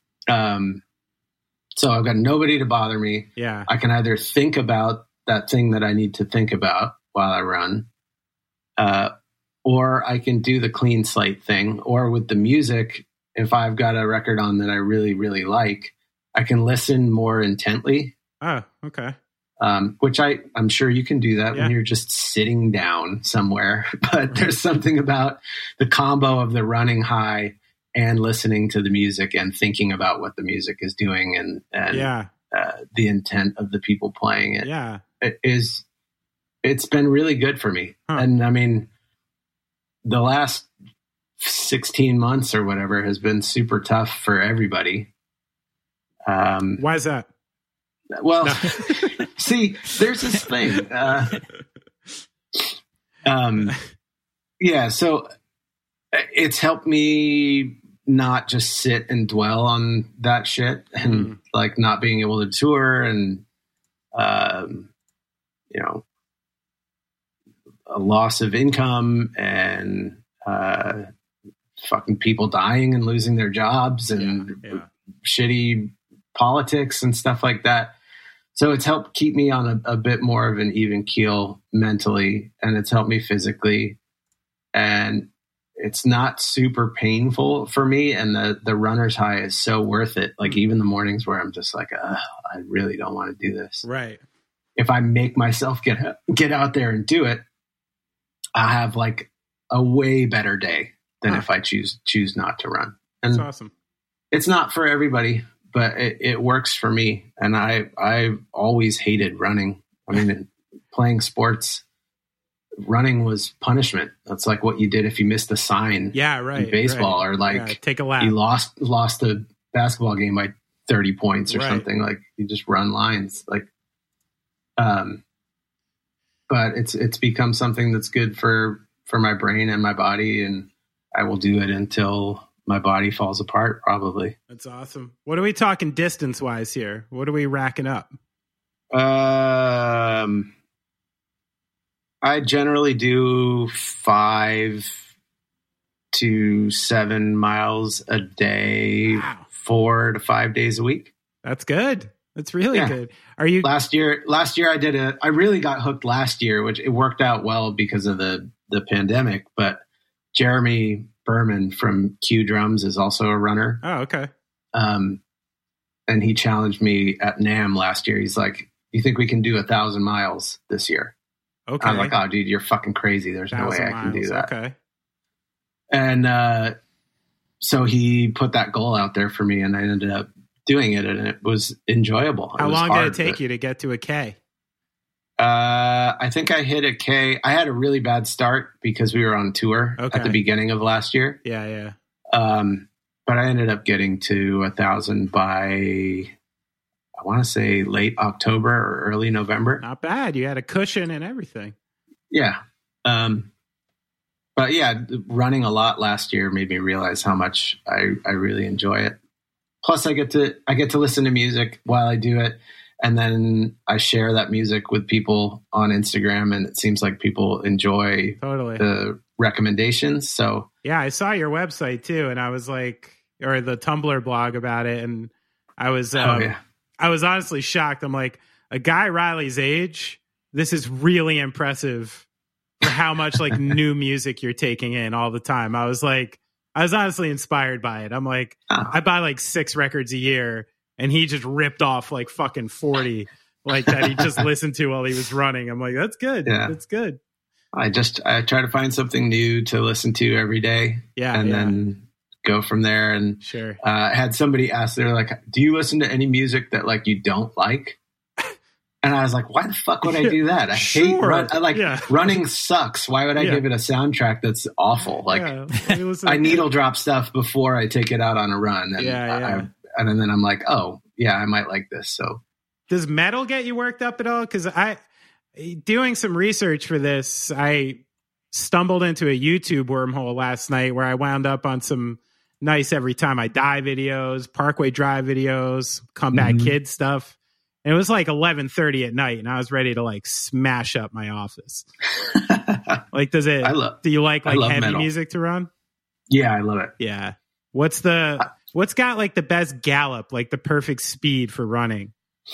So I've got nobody to bother me. Yeah. I can either think about that thing that I need to think about while I run, or I can do the clean slate thing, or with the music, if I've got a record on that I really, really like, I can listen more intently. Oh, okay. Which I'm sure you can do that when you're just sitting down somewhere. But there's something about the combo of the running high and listening to the music and thinking about what the music is doing and the intent of the people playing it. Yeah. It's been really good for me. Huh. And I mean, the last 16 months or whatever has been super tough for everybody. Why is that? Well, see, there's this thing. So it's helped me not just sit and dwell on that shit and like not being able to tour and, a loss of income and fucking people dying and losing their jobs and shitty politics and stuff like that. So it's helped keep me on a bit more of an even keel mentally, and it's helped me physically. And it's not super painful for me. And the runner's high is so worth it. Like even the mornings where I'm just like, I really don't want to do this. Right. If I make myself get out there and do it, I have like a way better day than if I choose not to run. And that's awesome. It's not for everybody, but it works for me. And I always hated running. I mean, playing sports, running was punishment. That's like what you did if you missed a sign. Yeah, right. In baseball, or like take a lap. You lost a basketball game by 30 points or something. Like you just run lines. Like, but it's become something that's good for my brain and my body, and I will do it until my body falls apart, probably. That's awesome. What are we talking distance wise here? What are we racking up? I generally do 5 to 7 miles a day, 4 to 5 days a week. That's good. That's really good. Are you last year I really got hooked last year, which it worked out well because of the pandemic, but Jeremy Berman from Q Drums is also a runner. Oh, okay. And he challenged me at NAMM last year. He's like, "You think we can do 1,000 miles this year?" Okay. I'm like, "Oh, dude, you're fucking crazy. There's no way I can do that." Okay. And so he put that goal out there for me, and I ended up doing it, and it was enjoyable. How long did it take you to get to a K? I think I hit a K. I had a really bad start because we were on tour at the beginning of last year. Yeah. But I ended up getting to 1,000 by, I want to say late October or early November. Not bad. You had a cushion and everything. Yeah. But yeah, running a lot last year made me realize how much I really enjoy it. Plus I get to listen to music while I do it. And then I share that music with people on Instagram, and it seems like people enjoy the recommendations. So yeah, I saw your website too, and I was like, or the Tumblr blog about it, and I was I was honestly shocked. I'm like, a guy Riley's age, this is really impressive for how much like new music you're taking in all the time. I was honestly inspired by it. I'm like, I buy like 6 records a year. And he just ripped off like fucking 40 like that he just listened to while he was running. I'm like, that's good. Yeah. That's good. I try to find something new to listen to every day. Yeah. And then go from there. And sure. I had somebody ask, they're like, "Do you listen to any music that like you don't like?" And I was like, why the fuck would I do that? I hate running sucks. Why would I give it a soundtrack that's awful? Like I needle drop stuff before I take it out on a run. And and then I'm like, oh, yeah, I might like this. So does metal get you worked up at all? Because doing some research for this, I stumbled into a YouTube wormhole last night where I wound up on some nice Every Time I Die videos, Parkway Drive videos, Comeback Kid stuff. And it was like 11:30 at night, and I was ready to like smash up my office. Like, do you like heavy metal music to run? Yeah, I love it. Yeah. What's got like the best gallop, like the perfect speed for running?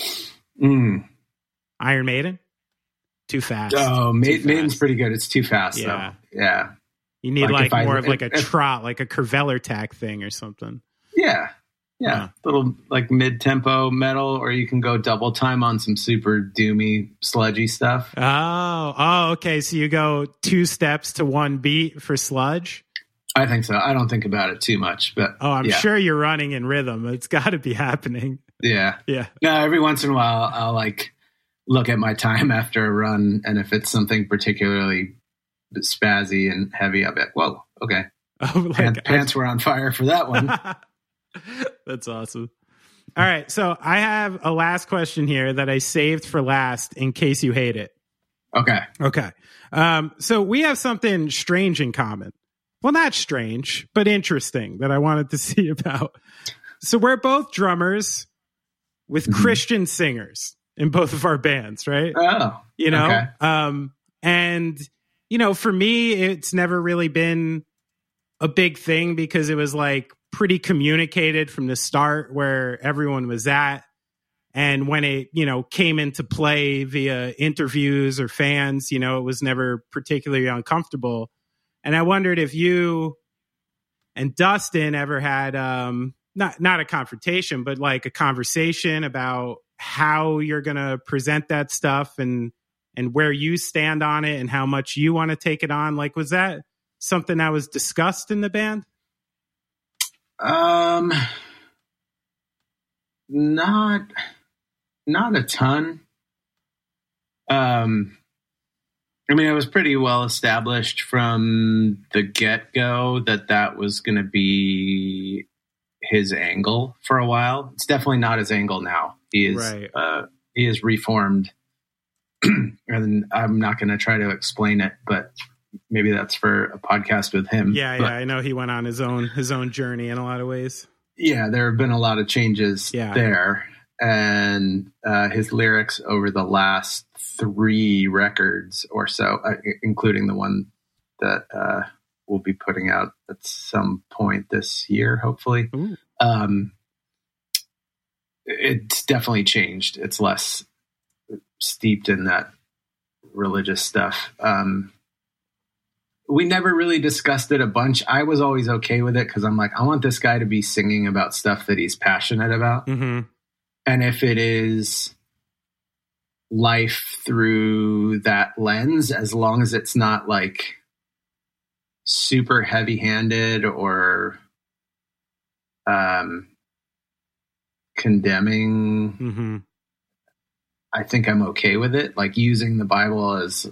Iron Maiden? Too fast. Oh, Maiden's pretty good. It's too fast, though. Yeah. You need like more of like a trot, like a Kervelertak thing or something. Yeah. Little like mid-tempo metal, or you can go double time on some super doomy, sludgy stuff. Oh, okay. So you go 2 steps to 1 beat for sludge? I think so. I don't think about it too much, but I'm sure you're running in rhythm. It's got to be happening. Yeah. No, every once in a while, I'll like look at my time after a run, and if it's something particularly spazzy and heavy, I'll be like, whoa, okay. Pants were on fire for that one. That's awesome. All right, so I have a last question here that I saved for last in case you hate it. Okay. So we have something strange in common. Well, not strange, but interesting that I wanted to see about. So we're both drummers with Christian singers in both of our bands, right? Oh, okay. And, for me, it's never really been a big thing because it was like pretty communicated from the start where everyone was at. And when it, came into play via interviews or fans, it was never particularly uncomfortable. And I wondered if you and Dustin ever had not a confrontation, but like a conversation about how you're going to present that stuff and where you stand on it and how much you want to take it on. Like, was that something that was discussed in the band? Not a ton. I mean, it was pretty well established from the get-go that was going to be his angle for a while. It's definitely not his angle now. He is reformed, and I'm not going to try to explain it, but maybe that's for a podcast with him. Yeah, I know he went on his own journey in a lot of ways. Yeah, there have been a lot of changes there, and his lyrics over the last 3 records or so, including the one that we'll be putting out at some point this year, hopefully. It's definitely changed. It's less steeped in that religious stuff. We never really discussed it a bunch. I was always okay with it because I'm like, I want this guy to be singing about stuff that he's passionate about. Mm-hmm. And if it is life through that lens, as long as it's not like super heavy-handed or condemning, mm-hmm. I think I'm okay with it. Like using the Bible as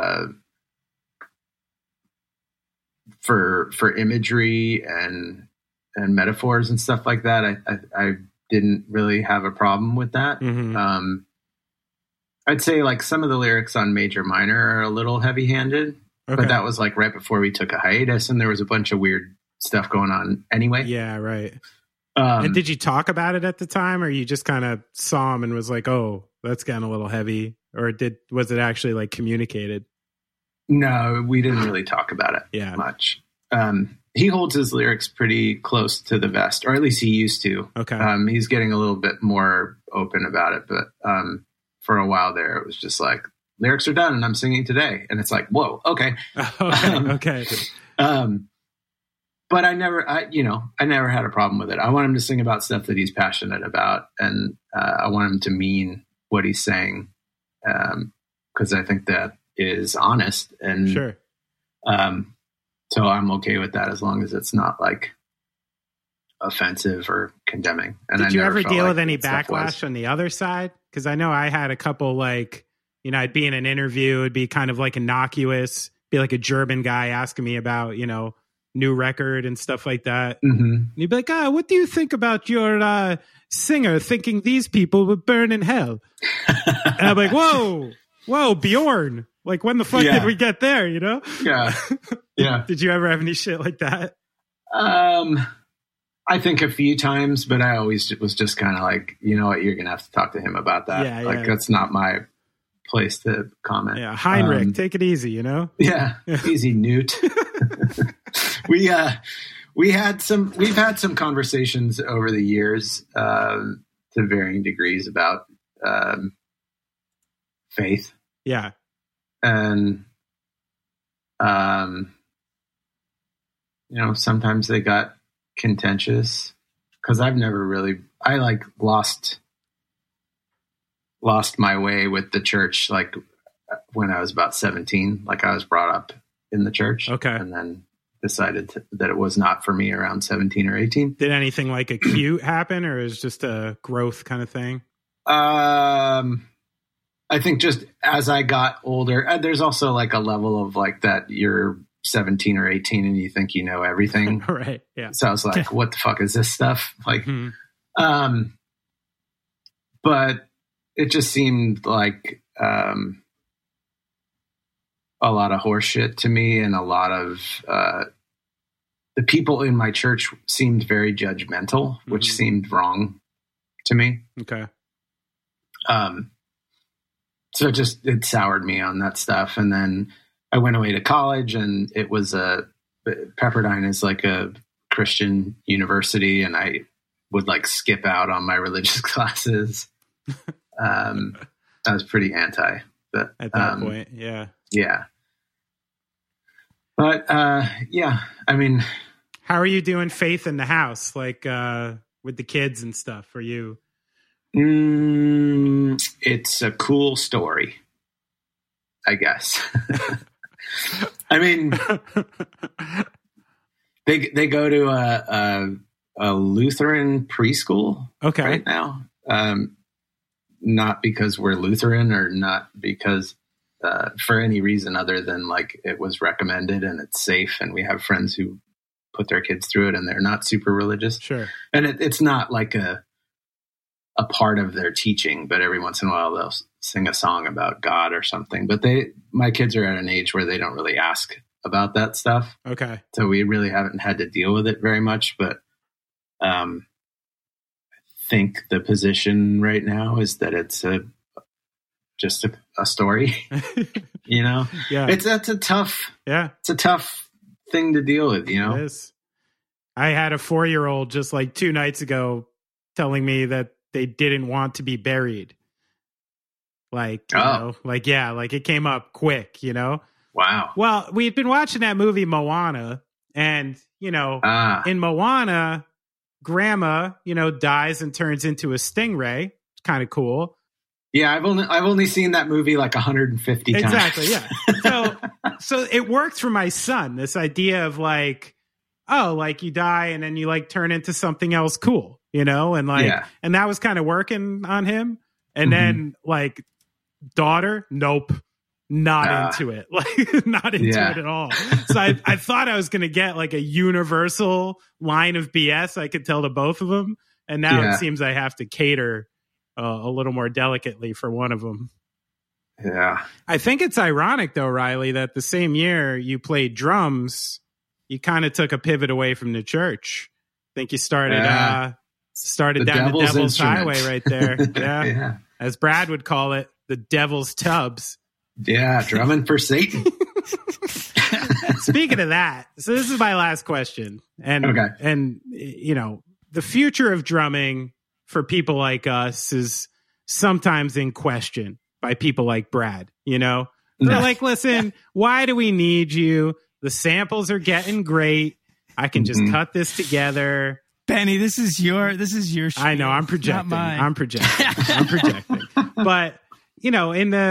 for imagery and metaphors and stuff like that. I didn't really have a problem with that. Mm-hmm. I'd say like some of the lyrics on Major Minor are a little heavy-handed, but that was like right before we took a hiatus, and there was a bunch of weird stuff going on anyway. Yeah, right. And did you talk about it at the time, or you just kind of saw him and was like, "Oh, that's getting a little heavy," or was it actually like communicated? No, we didn't really talk about it much. He holds his lyrics pretty close to the vest, or at least he used to. Okay. He's getting a little bit more open about it, but for a while there, it was just like, lyrics are done and I'm singing today. And it's like, whoa, okay. Okay. But I never had a problem with it. I want him to sing about stuff that he's passionate about. And I want him to mean what he's saying. Cause I think that is honest. And sure. So I'm okay with that as long as it's not like offensive or condemning. And did you ever deal with any backlash on the other side? Because I know I had a couple, like, you know, I'd be in an interview, it'd be kind of like innocuous, be like a German guy asking me about, you know, new record and stuff like that. Mm-hmm. And he'd be like, what do you think about your singer thinking these people would burn in hell? And I'm like, whoa, Bjorn. Like, when the fuck did we get there, you know? Yeah. Yeah. Did you ever have any shit like that? I think a few times, but I always was just kind of like, you know what, you're going to have to talk to him about that. Yeah, like, that's not my place to comment. Yeah, Heinrich, take it easy, you know? Yeah, easy, Newt. We've had some conversations over the years to varying degrees about faith. Yeah. And, you know, sometimes they got contentious because I like lost my way with the church, like when I was about 17. Like I was brought up in the church. Okay. And then decided that it was not for me around 17 or 18. Did anything like acute happen, or is just a growth kind of thing? I think just as I got older, there's also like a level of like that you're 17 or 18 and you think you know everything. Right. Yeah. So I was like, what the fuck is this stuff? Like, but it just seemed like a lot of horse shit to me, and a lot of the people in my church seemed very judgmental, which seemed wrong to me. Okay. So it soured me on that stuff. And then I went away to college, and it was Pepperdine is like a Christian university, and I would like skip out on my religious classes. I was pretty anti, but at that point. Yeah. Yeah. But yeah, I mean, how are you doing faith in the house? Like with the kids and stuff? Are you? It's a cool story, I guess. I mean, they go to a Lutheran preschool right now. Not because we're Lutheran or not because for any reason other than like it was recommended and it's safe, and we have friends who put their kids through it and they're not super religious. Sure. And it's not like a part of their teaching, but every once in a while they'll sing a song about God or something. But my kids are at an age where they don't really ask about that stuff. Okay. So we really haven't had to deal with it very much, but I think the position right now is that it's just a story, you know? Yeah. It's a tough thing to deal with, you know? It is. I had a 4-year-old just like 2 nights ago telling me that they didn't want to be buried. Like, you know, like, yeah, like it came up quick, you know? Wow. Well, we've been watching that movie Moana, and, you know, in Moana, Grandma, you know, dies and turns into a stingray. It's kind of cool. Yeah, I've only seen that movie like 150 times. Exactly, yeah. So it worked for my son, this idea of like, oh, like you die and then you like turn into something else cool, you know? And like, and that was kind of working on him. And then like daughter, nope, not into it. Like not into it at all. So I thought I was going to get like a universal line of BS I could tell to both of them. And now it seems I have to cater a little more delicately for one of them. Yeah. I think it's ironic though, Riley, that the same year you played drums, you kind of took a pivot away from the church. I think you started down the Devil's Highway right there. Yeah. As Brad would call it, the Devil's Tubs. Yeah, drumming for Satan. Speaking of that, so this is my last question. And you know, the future of drumming for people like us is sometimes in question by people like Brad, you know? They're like, listen, why do we need you? The samples are getting great. I can just cut this together. Benny, this is your spiel. I know, I'm projecting. I'm projecting. But, you know,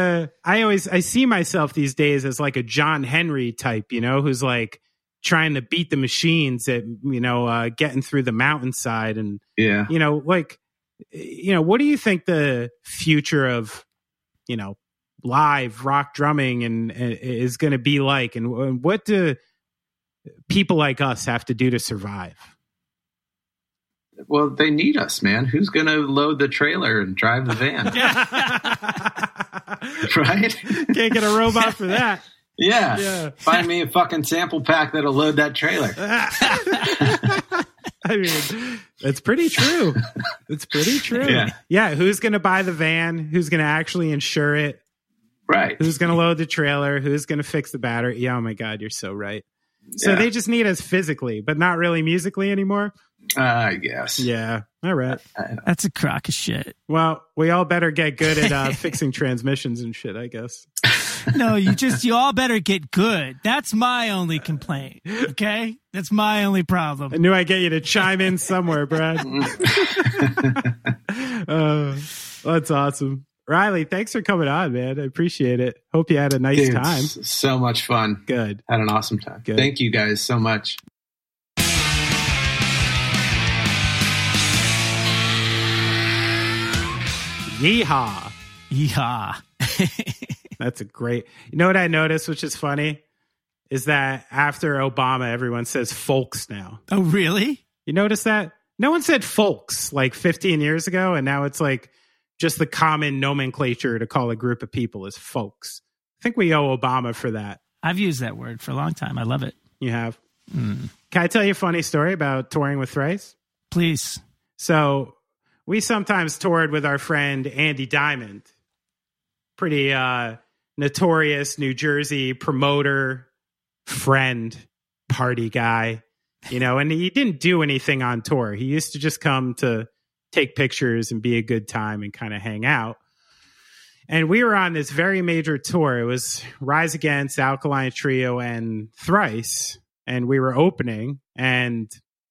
I see myself these days as like a John Henry type, you know, who's like trying to beat the machines at, you know, getting through the mountainside. And, you know, like, you know, what do you think the future of, you know, live rock drumming and is going to be like, and what do people like us have to do to survive? Well, they need us, man. Who's going to load the trailer and drive the van? Right? Can't get a robot for that. Yeah. Find me a fucking sample pack that'll load that trailer. I mean, it's pretty true. It's pretty true. Yeah. Who's going to buy the van? Who's going to actually insure it? Right. Who's going to load the trailer? Who's going to fix the battery? Yeah, oh my God, you're so right. So they just need us physically, but not really musically anymore? I guess. Yeah. All right. That's a crock of shit. Well, we all better get good at fixing transmissions and shit, I guess. No, you all better get good. That's my only complaint. Okay? That's my only problem. I knew I'd get you to chime in somewhere, Brad. That's awesome. Riley, thanks for coming on, man. I appreciate it. Hope you had a nice time. So much fun. Good. Had an awesome time. Good. Thank you guys so much. Yeehaw. Yeehaw. That's a great... You know what I noticed, which is funny, is that after Obama, everyone says folks now. Oh, really? You notice that? No one said folks like 15 years ago, and now it's like just the common nomenclature to call a group of people is folks. I think we owe Obama for that. I've used that word for a long time. I love it. You have? Can I tell you a funny story about touring with Thrice? Please. So we sometimes toured with our friend Andy Diamond. Pretty notorious New Jersey promoter, friend, party guy. You know, and he didn't do anything on tour. He used to just come to take pictures and be a good time and kind of hang out. And we were on this very major tour. It was Rise Against, Alkaline Trio, and Thrice. And we were opening. And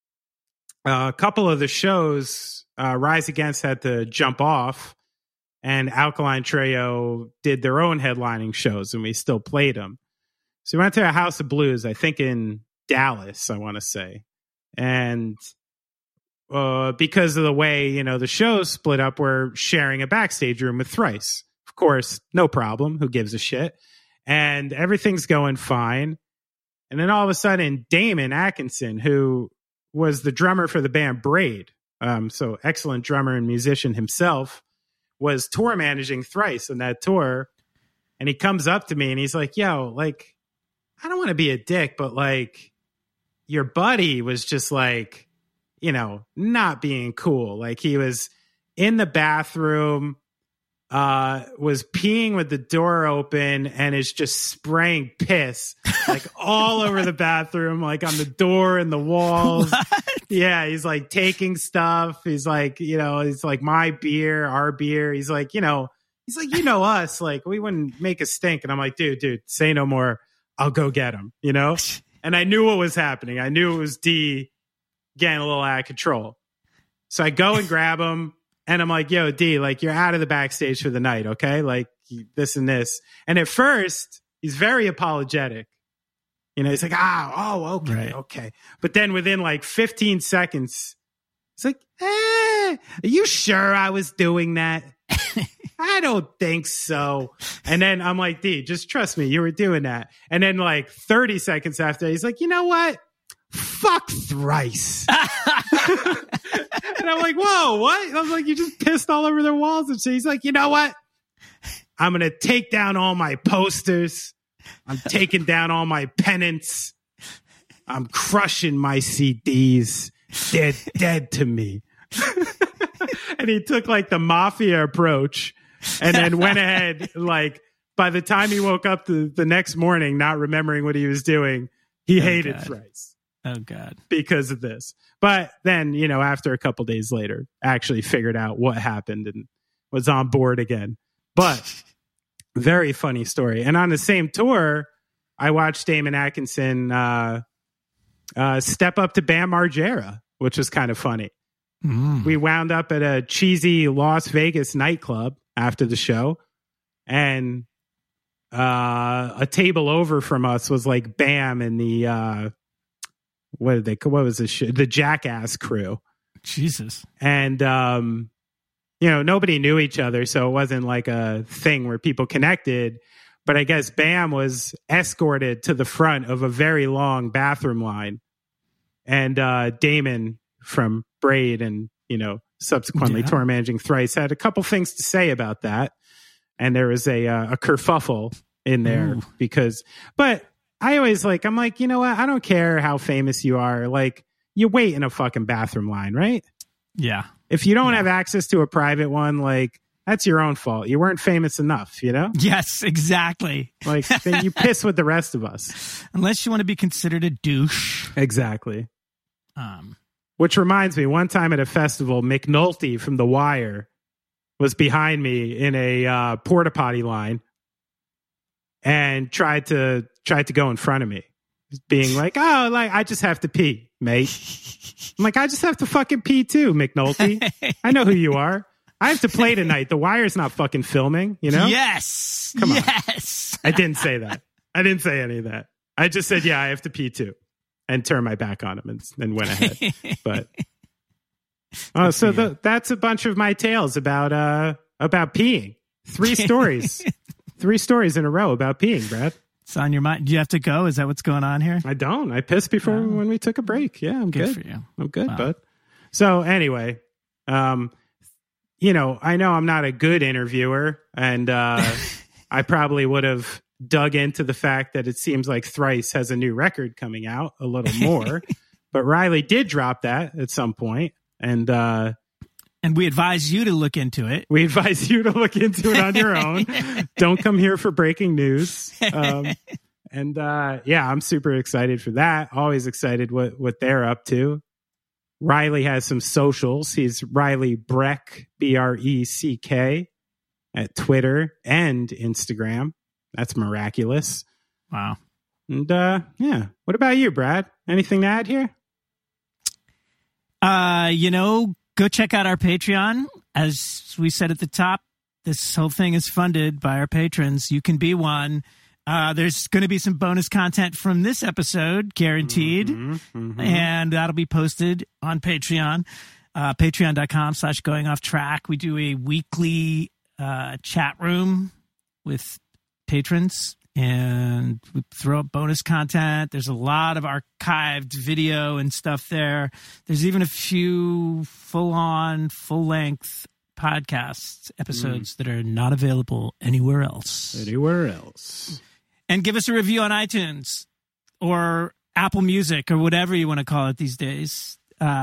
a couple of the shows, Rise Against had to jump off. And Alkaline Trio did their own headlining shows. And we still played them. So we went to a House of Blues, I think in Dallas, I want to say. And because of the way, the shows split up, we're sharing a backstage room with Thrice. Of course, no problem. Who gives a shit? And everything's going fine. And then all of a sudden, Damon Atkinson, who was the drummer for the band Braid, so excellent drummer and musician himself, was tour managing Thrice on that tour. And he comes up to me and he's like, yo, like, I don't want to be a dick, but like, your buddy was just like, not being cool. Like he was in the bathroom, was peeing with the door open and is just spraying piss like all over the bathroom, like on the door and the walls. What? Yeah. He's like taking stuff. He's like, he's like my beer, our beer. He's like, us, like we wouldn't make a stink. And I'm like, dude, say no more. I'll go get him, And I knew what was happening. I knew it was D getting a little out of control. So I go and grab him and I'm like, yo, D, like you're out of the backstage for the night. Okay. Like this and this. And at first he's very apologetic. He's like, okay. Right. Okay. But then within like 15 seconds, it's like, are you sure I was doing that? I don't think so. And then I'm like, D, just trust me. You were doing that. And then like 30 seconds after, he's like, you know what? Fuck Thrice. And I'm like, whoa, what? I was like, you just pissed all over their walls and shit. He's like, you know what? I'm going to take down all my posters. I'm taking down all my pennants. I'm crushing my CDs. They're dead to me. And he took like the mafia approach and then went ahead, like by the time he woke up the next morning, not remembering what he was doing, he hated Thrice. Oh, God. Because of this. But then, after a couple days later, actually figured out what happened and was on board again. But very funny story. And on the same tour, I watched Damon Atkinson step up to Bam Margera, which was kind of funny. We wound up at a cheesy Las Vegas nightclub after the show. And a table over from us was like Bam and the... what was the show? The Jackass crew. Jesus. And, nobody knew each other. So it wasn't like a thing where people connected. But I guess Bam was escorted to the front of a very long bathroom line. And Damon from Braid and, subsequently tour managing Thrice had a couple things to say about that. And there was a kerfuffle in there but I always I'm like, you know what? I don't care how famous you are. Like, you wait in a fucking bathroom line, right? Yeah. If you don't have access to a private one, like, that's your own fault. You weren't famous enough, Yes, exactly. Like, then you piss with the rest of us. Unless you want to be considered a douche. Exactly. Which reminds me, one time at a festival, McNulty from The Wire was behind me in a porta potty line and tried to go in front of me, being like, oh, like, I just have to pee, mate. I'm like, I just have to fucking pee too, McNulty. I know who you are. I have to play tonight. The Wire's not fucking filming, Yes. Come on. Yes. I didn't say that. I didn't say any of that. I just said, yeah, I have to pee too. And turned my back on him and went ahead. But so that's a bunch of my tales about peeing. 3 stories. 3 stories in a row about peeing, Brad. It's on your mind. Do you have to go? Is that what's going on here? I don't. I pissed before when we took a break. Yeah, I'm good. For you. I'm good, bud. So anyway, I know I'm not a good interviewer, and I probably would have dug into the fact that it seems like Thrice has a new record coming out a little more. But Riley did drop that at some point, and we advise you to look into it. We advise you to look into it on your own. Don't come here for breaking news. I'm super excited for that. Always excited what they're up to. Riley has some socials. He's Riley Breck, Breck. at Twitter and Instagram. That's miraculous. Wow. And yeah, what about you, Brad? Anything to add here? Go check out our Patreon. As we said at the top, this whole thing is funded by our patrons. You can be one. There's going to be some bonus content from this episode, guaranteed. And that'll be posted on Patreon, patreon.com/goingofftrack. We do a weekly chat room with patrons, and we throw up bonus content. There's a lot of archived video and stuff there. There's even a few full-length podcast episodes that are not available anywhere else. And give us a review on iTunes or Apple Music or whatever you want to call it these days.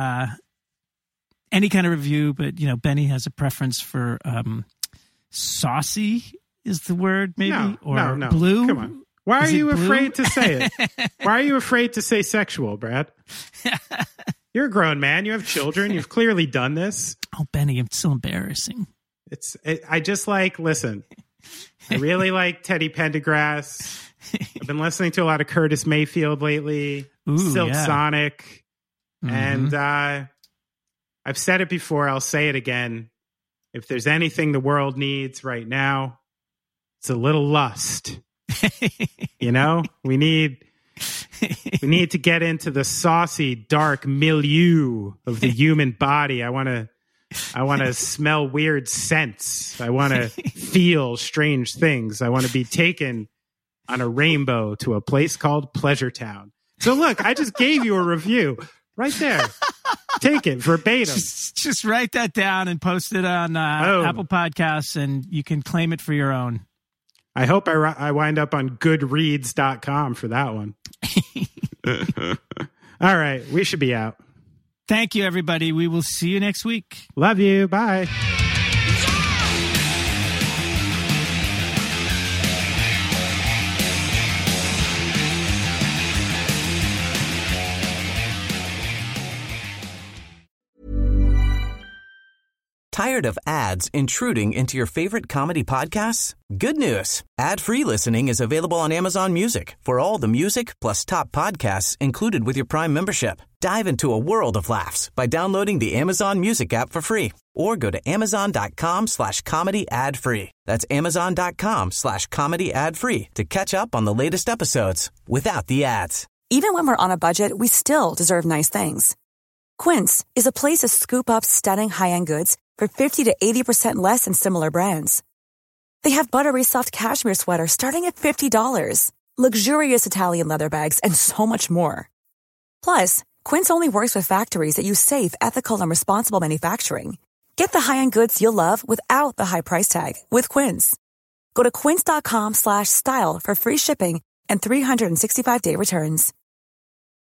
Any kind of review, but Benny has a preference for saucy is the word, maybe? No. Blue? Come on. Why are you afraid to say it? Why are you afraid to say sexual, Brad? You're a grown man. You have children. You've clearly done this. Oh, Benny, it's so embarrassing. Listen, I really like Teddy Pendergrass. I've been listening to a lot of Curtis Mayfield lately. Silk Sonic. And I've said it before. I'll say it again. If there's anything the world needs right now, it's a little lust. We need to get into the saucy, dark milieu of the human body. I want to smell weird scents. I want to feel strange things. I want to be taken on a rainbow to a place called Pleasure Town. So look, I just gave you a review right there. Take it verbatim. Just write that down and post it on Apple Podcasts, and you can claim it for your own. I hope I wind up on goodreads.com for that one. All right. We should be out. Thank you, everybody. We will see you next week. Love you. Bye. Tired of ads intruding into your favorite comedy podcasts? Good news. Ad-free listening is available on Amazon Music for all the music plus top podcasts included with your Prime membership. Dive into a world of laughs by downloading the Amazon Music app for free or go to amazon.com/comedy ad-free. That's amazon.com/comedy ad-free to catch up on the latest episodes without the ads. Even when we're on a budget, we still deserve nice things. Quince is a place to scoop up stunning high-end goods for 50 to 80% less than similar brands. They have buttery soft cashmere sweaters starting at $50, luxurious Italian leather bags, and so much more. Plus, Quince only works with factories that use safe, ethical, and responsible manufacturing. Get the high-end goods you'll love without the high price tag with Quince. Go to quince.com/style for free shipping and 365-day returns.